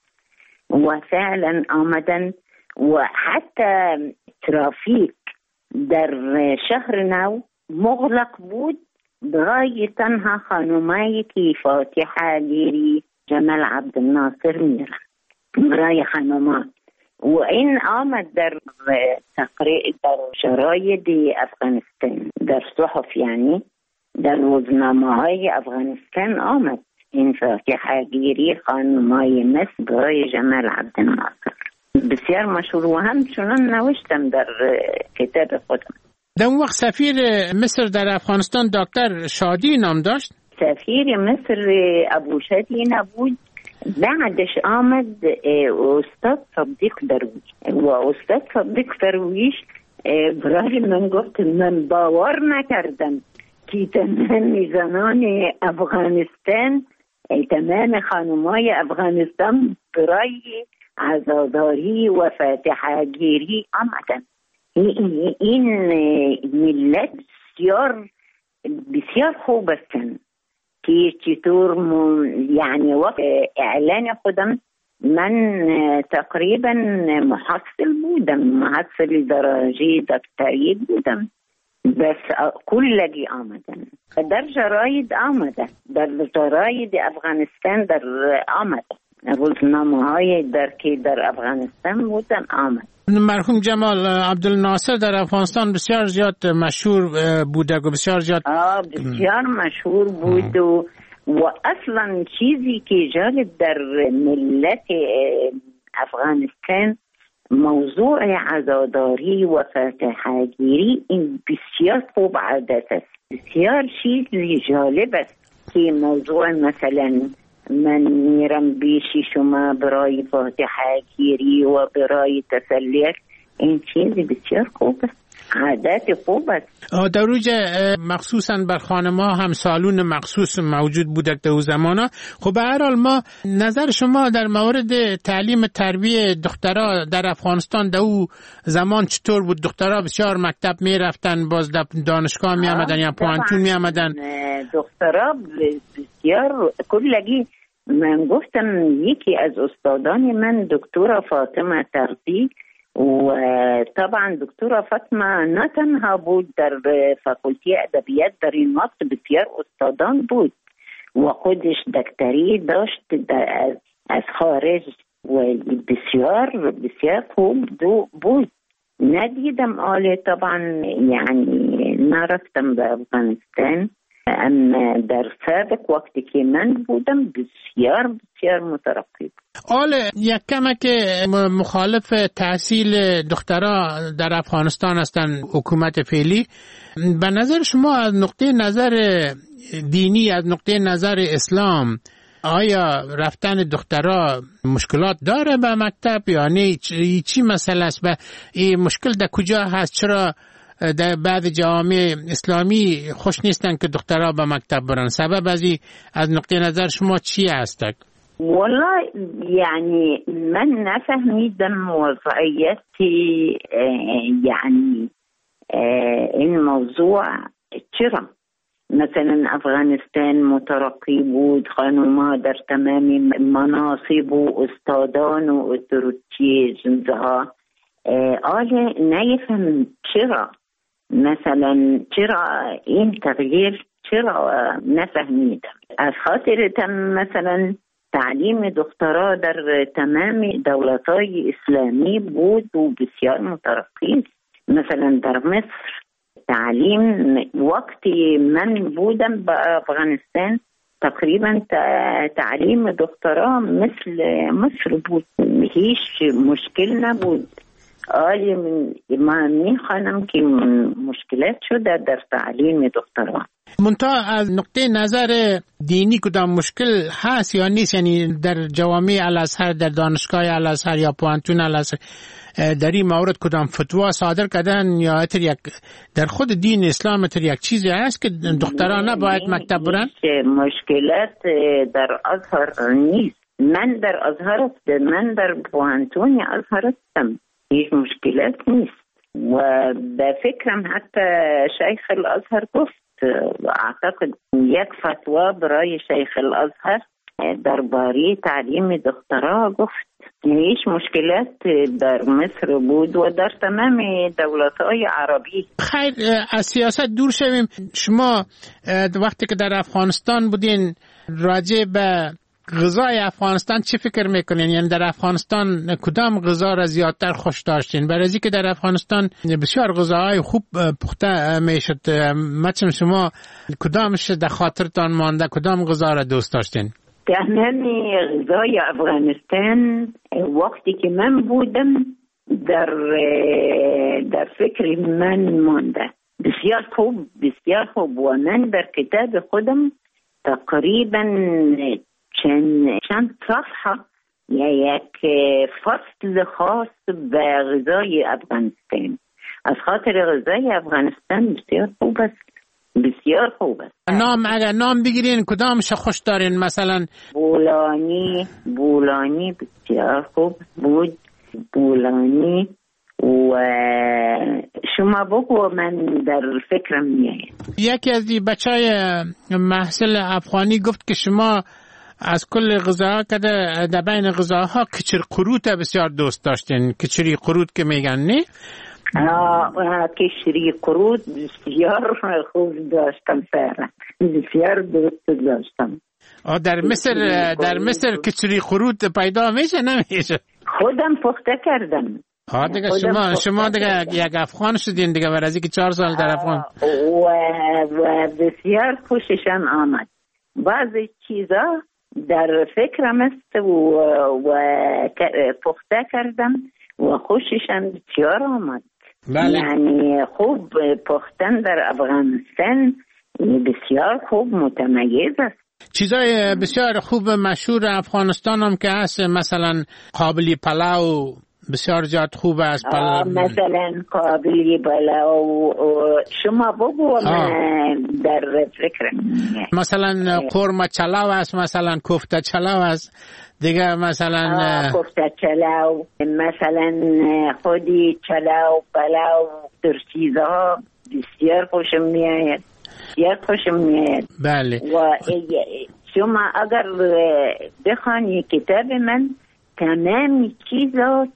و فعلا آمدن و حتی ترافیک در شهر نو مغلق بود برای تنها خانمایی که فاتحه گیری جمال عبدالناصر میرن برای خانمان و این آمد در تقریب در شراید افغانستان در صحف، یعنی در روزنامه های افغانستان آمد این فاتحه گیری خانمای مصر برای جمال عبدالناصر. بسیار مشهور و همچنان نوشتم در کتاب خودم. در اون وقت سفیر مصر در افغانستان دکتر شادی نام داشت؟ سفیر مصر ابو شادی نبود، بعدش آمد استاد صدیق درویش و استاد صدیق درویش برای من گفت من باور نکردم که تمام زنان افغانستان تمام خانمای افغانستان برای عزاداری و فاتحه گیری آمدن. این ملت بسیار بسیار خوب هستند که چطور یعنی وقت اعلان خودم من تقریبا محصل بودم، محصل درجه دکتری بودم، بس کلگی آمدن در جراید آمده، در جراید افغانستان در آمده، روزنامه های در که در افغانستان بودن آمد. مرحوم جمال عبدالناصر در افغانستان بسیار زیاد مشهور بوده و بسیار زیاد آه بسیار مشهور بود و و اصلا چیزی که جالب در ملت افغانستان موضوع عزاداری و فاتحه‌گیری این بسیار خوب عادت است. بسیار چیزی جالب است که موضوع مثلا من میرم بیشی شما برای فاتحه‌گیری و برای تسلیت، این چیزی بسیار خوب است، عادت خوب است. در روز مخصوصا بر خانم‌ها هم سالون مخصوص موجود بود در اون زمانه. خب به هر حال ما نظر شما در مورد تعلیم تربیه دخترها در افغانستان در اون زمان چطور بود؟ دخترها بسیار مکتب می رفتن، باز در دانشگاه می آمدن یا پوانتون می آمدن؟ دخترها بسیار کلگی. من گفتم یکی از استادان من دکتر فاطمه تربی و طبعا دکتر فاطمه نه تنها بود در فاکولتی ادبیات، در این وقت بسیار استادان بود و خودش دکتری داشت از خارج و بسیار بسیار خوب بود. ندیدم آله طبعا یعنی نرفتم به افغانستان، اما در سابق وقتی که من بودم بسیار بسیار مترقب. آله یک کمک مخالف تحصیل دخترها در افغانستان هستن حکومت فعلی. به نظر شما از نقطه نظر دینی، از نقطه نظر اسلام، آیا رفتن دخترها مشکلات داره به مکتب یا نه؟ چی مسئله است؟ به این مشکل در کجا هست؟ چرا در بعض جوامع اسلامی خوش نیستن که دخترها به مکتب برن؟ سبب ازی از نقطه نظر شما چی هست؟ والله یعنی من نفهمیدم وضعیتی یعنی این موضوع چرا مثلا افغانستان مترقی بود، خانوما در تمام مناصب و استادان و اتروچی جنزها، آله نیفهم چرا مثلا چرا این تغییر چرا نفهمیدم. از خاطر تم مثلا تعلیم دخترها در تمام دولت‌های اسلامی بود و بسیار مترقی. مثلا در مصر تعلیم وقتی من بودم با افغانستان تقریبا تعلیم دخترها مثل مصر بود، هیچ مشکل نبود. آلی ما میخوانم که مشکلات شده در تعلیم دخترها. منتها از نقطه نظر دینی کدام مشکل هست یا نیست؟ یعنی در جوامع الازهر، در دانشگاه الازهر یا پوانتون الازهر در این مورد کدام فتوا صادر کردن یا اتر یک در خود دین اسلام اتر یک چیزی هست که دختران نباید مکتب برن؟ مشکلات در ازهر نیست. من در ازهر من در پوانتون ازهر هستم، هیچ مشکلات نیست و به فکرم حتی شیخ الازهر گفت، اعتقد یک فتوا برای شیخ الازهر درباره تعلیم دخترها گفت. هیچ مشکلات در مصر بود و در تمام دولت‌های عربی. خیر از سیاست دور شویم. شما وقتی که در افغانستان بودین راجع به غذای افغانستان چی فکر میکنین؟ یعنی در افغانستان کدام غذا را زیادتر خوش داشتین؟ برای اینکه در افغانستان بسیار غذاهای خوب پخته میشد. مثلا شما کدامش در خاطرتان مانده؟ کدام غذا را دوست داشتین؟ تمام غذای افغانستان وقتی که من بودم در در فکر من مانده بسیار خوب بسیار خوب و من در کتاب خودم تقریبا چند چند صفحه یا یک فصل خاص به غذای افغانستان. از خاطر غذای افغانستان بسیار خوب است، بسیار خوب است. نام اگر نام بگیرین کدامش خوش دارین؟ مثلا بولانی بولانی بسیار خوب بود، بولانی و شما بگو من در فکرم میاد. یکی از دی بچهای محصل افغانی گفت که شما از کل غذاها که در بین غذاها کچر قروت بسیار دوست داشتین. کچری قروت که میگن نه؟ آه کچری قروت بسیار خوب داشتم فعلا، بسیار دوست داشتم. آه در مصر در مصر کچری قروت پیدا میشه نمیشه؟ خودم پخته کردم. ها دیگه شما شما دیگه یک افغان شدین دیگه برای اینکه چهار سال در افغان و, و بسیار خوششان آمد. بعضی چیزا در فکرم است و, و پخته کردم و خوششم بسیار آمد. بله. یعنی خوب پختن در افغانستان بسیار خوب متمیز است. چیزای بسیار خوب مشهور افغانستان هم که هست، مثلا قابلی پلاو بسیار زیاد خوب است. مثلا قابلی پلاو شما بگو در فکر. مثلا قورمه چلاو است، مثلا کوفته چلاو است دیگه، مثلا کوفته چلاو، مثلا خودی چلاو پلاو، در چیزها بسیار خوشم میآید، بسیار خوشم میآید. بله. و شما اگر بخوانی کتاب من تمام چیزا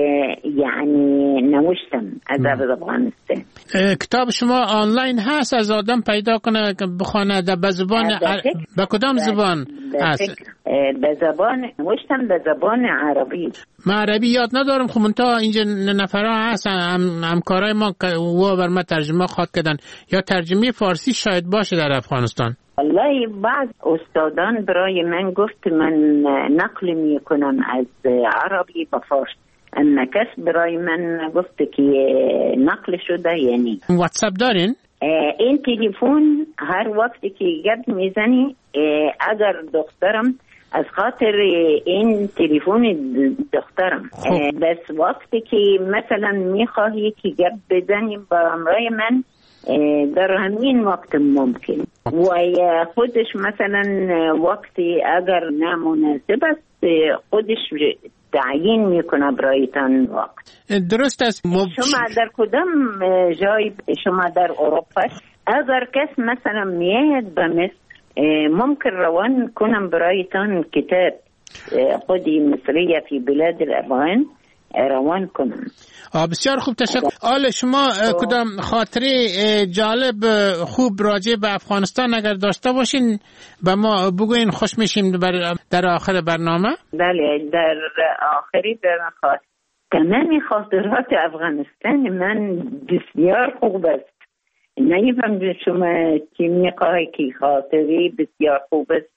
یعنی نوشتم از افغانستان. کتاب شما آنلاین هست، از آدم پیدا کنه بخونه به زبان به کدام زبان هست؟ به زبان نوشتم به زبان عربی. ما عربی یاد ندارم، خب منتها اینجا نفرها هستن هم همکارای ما که و بر ما ترجمه خواد کردن، یا ترجمه فارسی شاید باشه در افغانستان. والله بعض استادان برای من گفت من نقل می کنم از عربی به فارسی، اما کس برای من گفت که نقل شده. یعنی واتساپ دارین؟ این تلفن هر وقتی که گپ میزنی، اگر دخترم از خاطر این تلفن دخترم بس وقتی که مثلا میخواهی که گپ بزنی با همراه من در همین وقت ممکن، و خودش مثلا وقتی اگر نامناسب است خودش تعیین میکنه برایتان وقت. درست است. مب... شما در کدام جای، شما در اروپا، اگر کس مثلا میاد به مصر ممکن روان کنم برایتان کتاب خودی مصریه فی بلاد الافغان روان کنم. بسیار خوب، تشکر. آل شما کدام خاطره جالب خوب راجع به افغانستان اگر داشته باشین به ما بگوین، خوش میشیم در آخر برنامه. بله، در آخری برنامه تمام خاطرات افغانستان من بسیار خوب است. نمیفهم شما چی میخواهی که خاطری بسیار خوب است.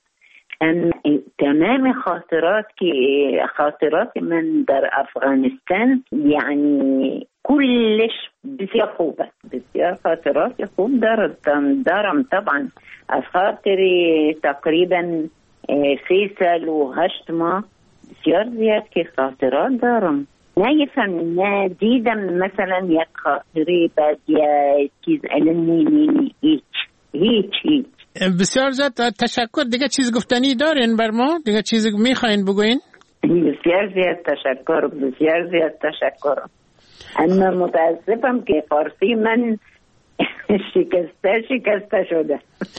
تمام خاطرات که خاطرات من در افغانستان یعنی کلش بسیار خوب است. بسیار خاطرات خوب دارم دارم طبعا. از خاطر تقریبا سه سال و هشت ماه بسیار زیاد که خاطرات دارم. نفهم نه دیدم مثلا یک خاطری بعد یا چیز علمی نی هیچ هیچ هیچ. بسیار زیاد تشکر. دیگه چیز گفتنی دارین بر ما؟ دیگه چیزی میخواین بگوین؟ بسیار زیاد تشکر، بسیار زیاد تشکر. اما متاسفم که فارسی من شکسته شکسته شده.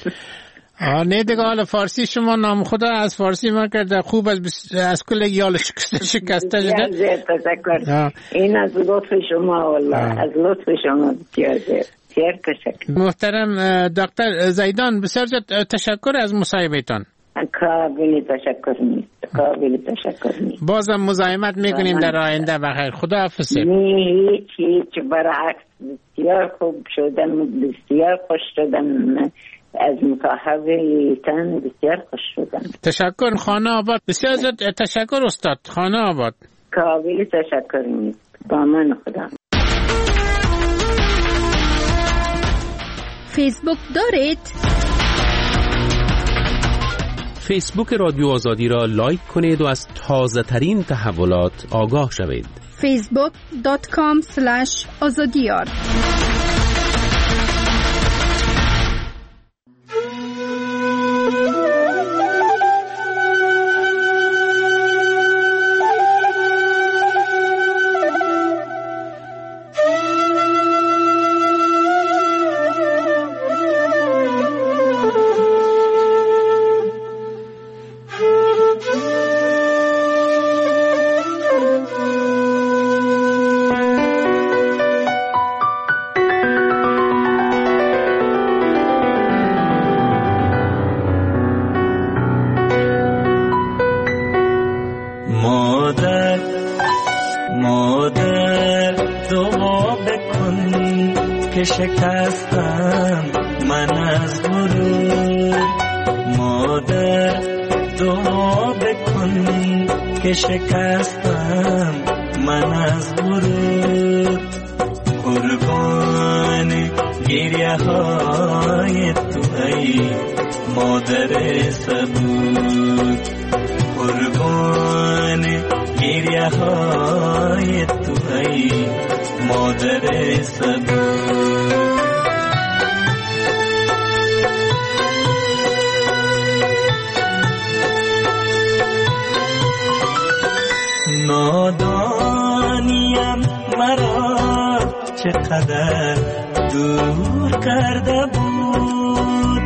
نه دیگه، حالا فارسی شما نام خدا از فارسی ما کرده خوب از بس... از کل یال شکسته شکسته شده. بسیار زیاد تشکر. این از لطف شما والله، از لطف شما بسیار زیاد. محترم دکتر زیدان، بسیار تشکر از مصاحبهتان. قابل تشکر نیست، قابل تشکر نیست. بازم مزاحمت میکنیم در آینده. بخیر، خدا حافظ. هیچ هیچ، برعکس بسیار خوب شدم، بسیار خوش شدم از مصاحبهتان، بسیار خوش شدم. تشکر. خانه آباد. بسیار تشکر استاد. خانه آباد. قابل تشکر نیست. با من خدا. فیسبوک دارید؟ فیسبوک رادیو آزادی را لایک کنید و از تازه ترین تحولات آگاه شوید. فیسبوک دات کام اسلش آزادیار. شکستم من از غرور، مادر مادر دعا بکن که شکستم من از ورود، قربان گریه های تو ای مادر صبور، قربان گریه های تو ای مادر صبور. نادانیم مرا چقدر دور کرده بود،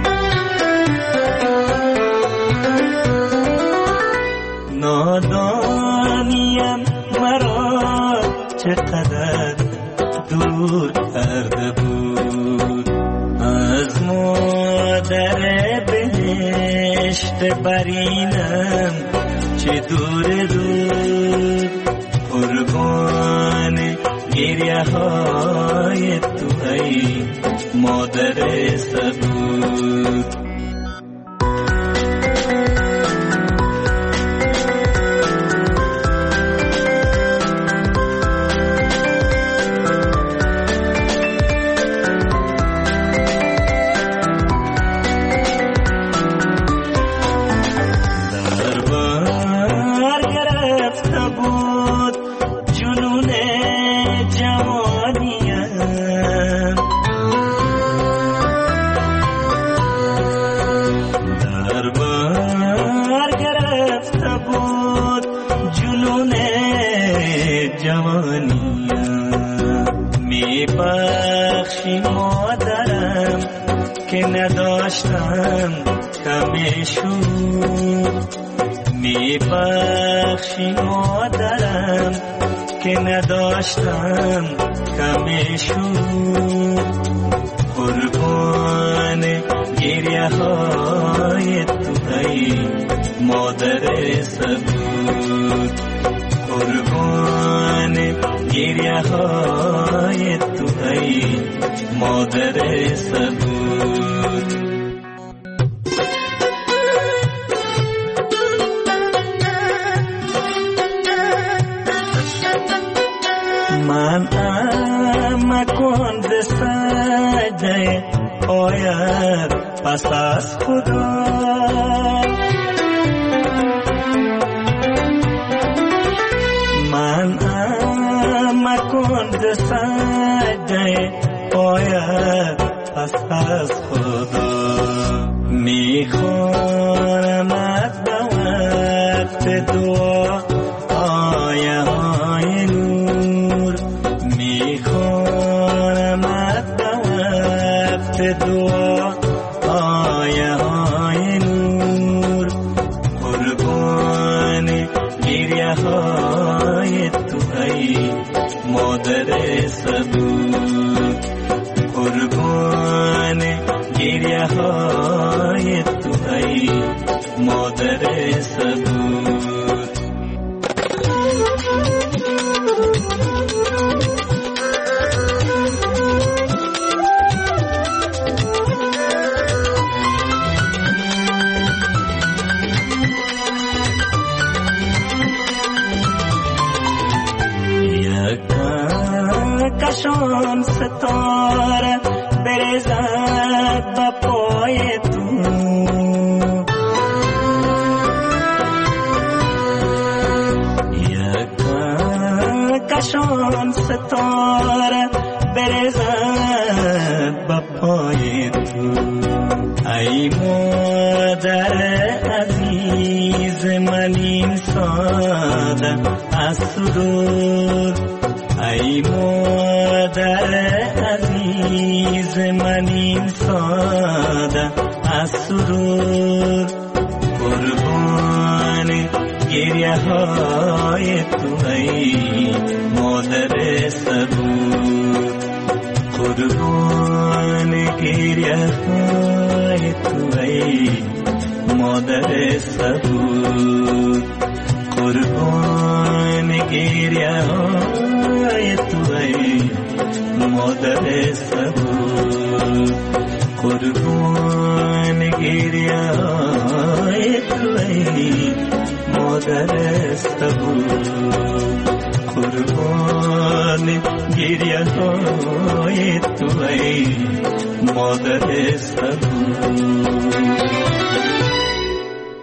نادانیم مرا چقدر دور کرده بود، از مادر بهشت برینم چه دور دور، قربان گریه های تو ای مادر صبور. نداشتم کمیشون، می بخشی مادرم که نداشتم کمیشون، قربان گریه های تو ای مادر صبور، قربان گریه های تو ای مادر صبور. من ام کند سجده آید پس از خدا، من ام کند سجده آید پس از خدا، میخوانم از وقت دعا آیه های نور، میخوانم از وقت دعا آیه های نور، قربان گریه های تو ای مادر صبور، قربان گریه های تو ای مادر صبور. کشان ستاره برزد با پای تو، یکا کشان ستاره برزد با پای تو، ای مادر عزیز من این ساده از صدور، ای مادر عزیز من این ساده از سرور، قربان گریه های تو ای مادر صبور، قربان گریه های تو ای مادر صبور، قربان گریه های تو ای مادر صبور، قربان گریه های پسر سبو قربان گریه های تو ای مادر سبو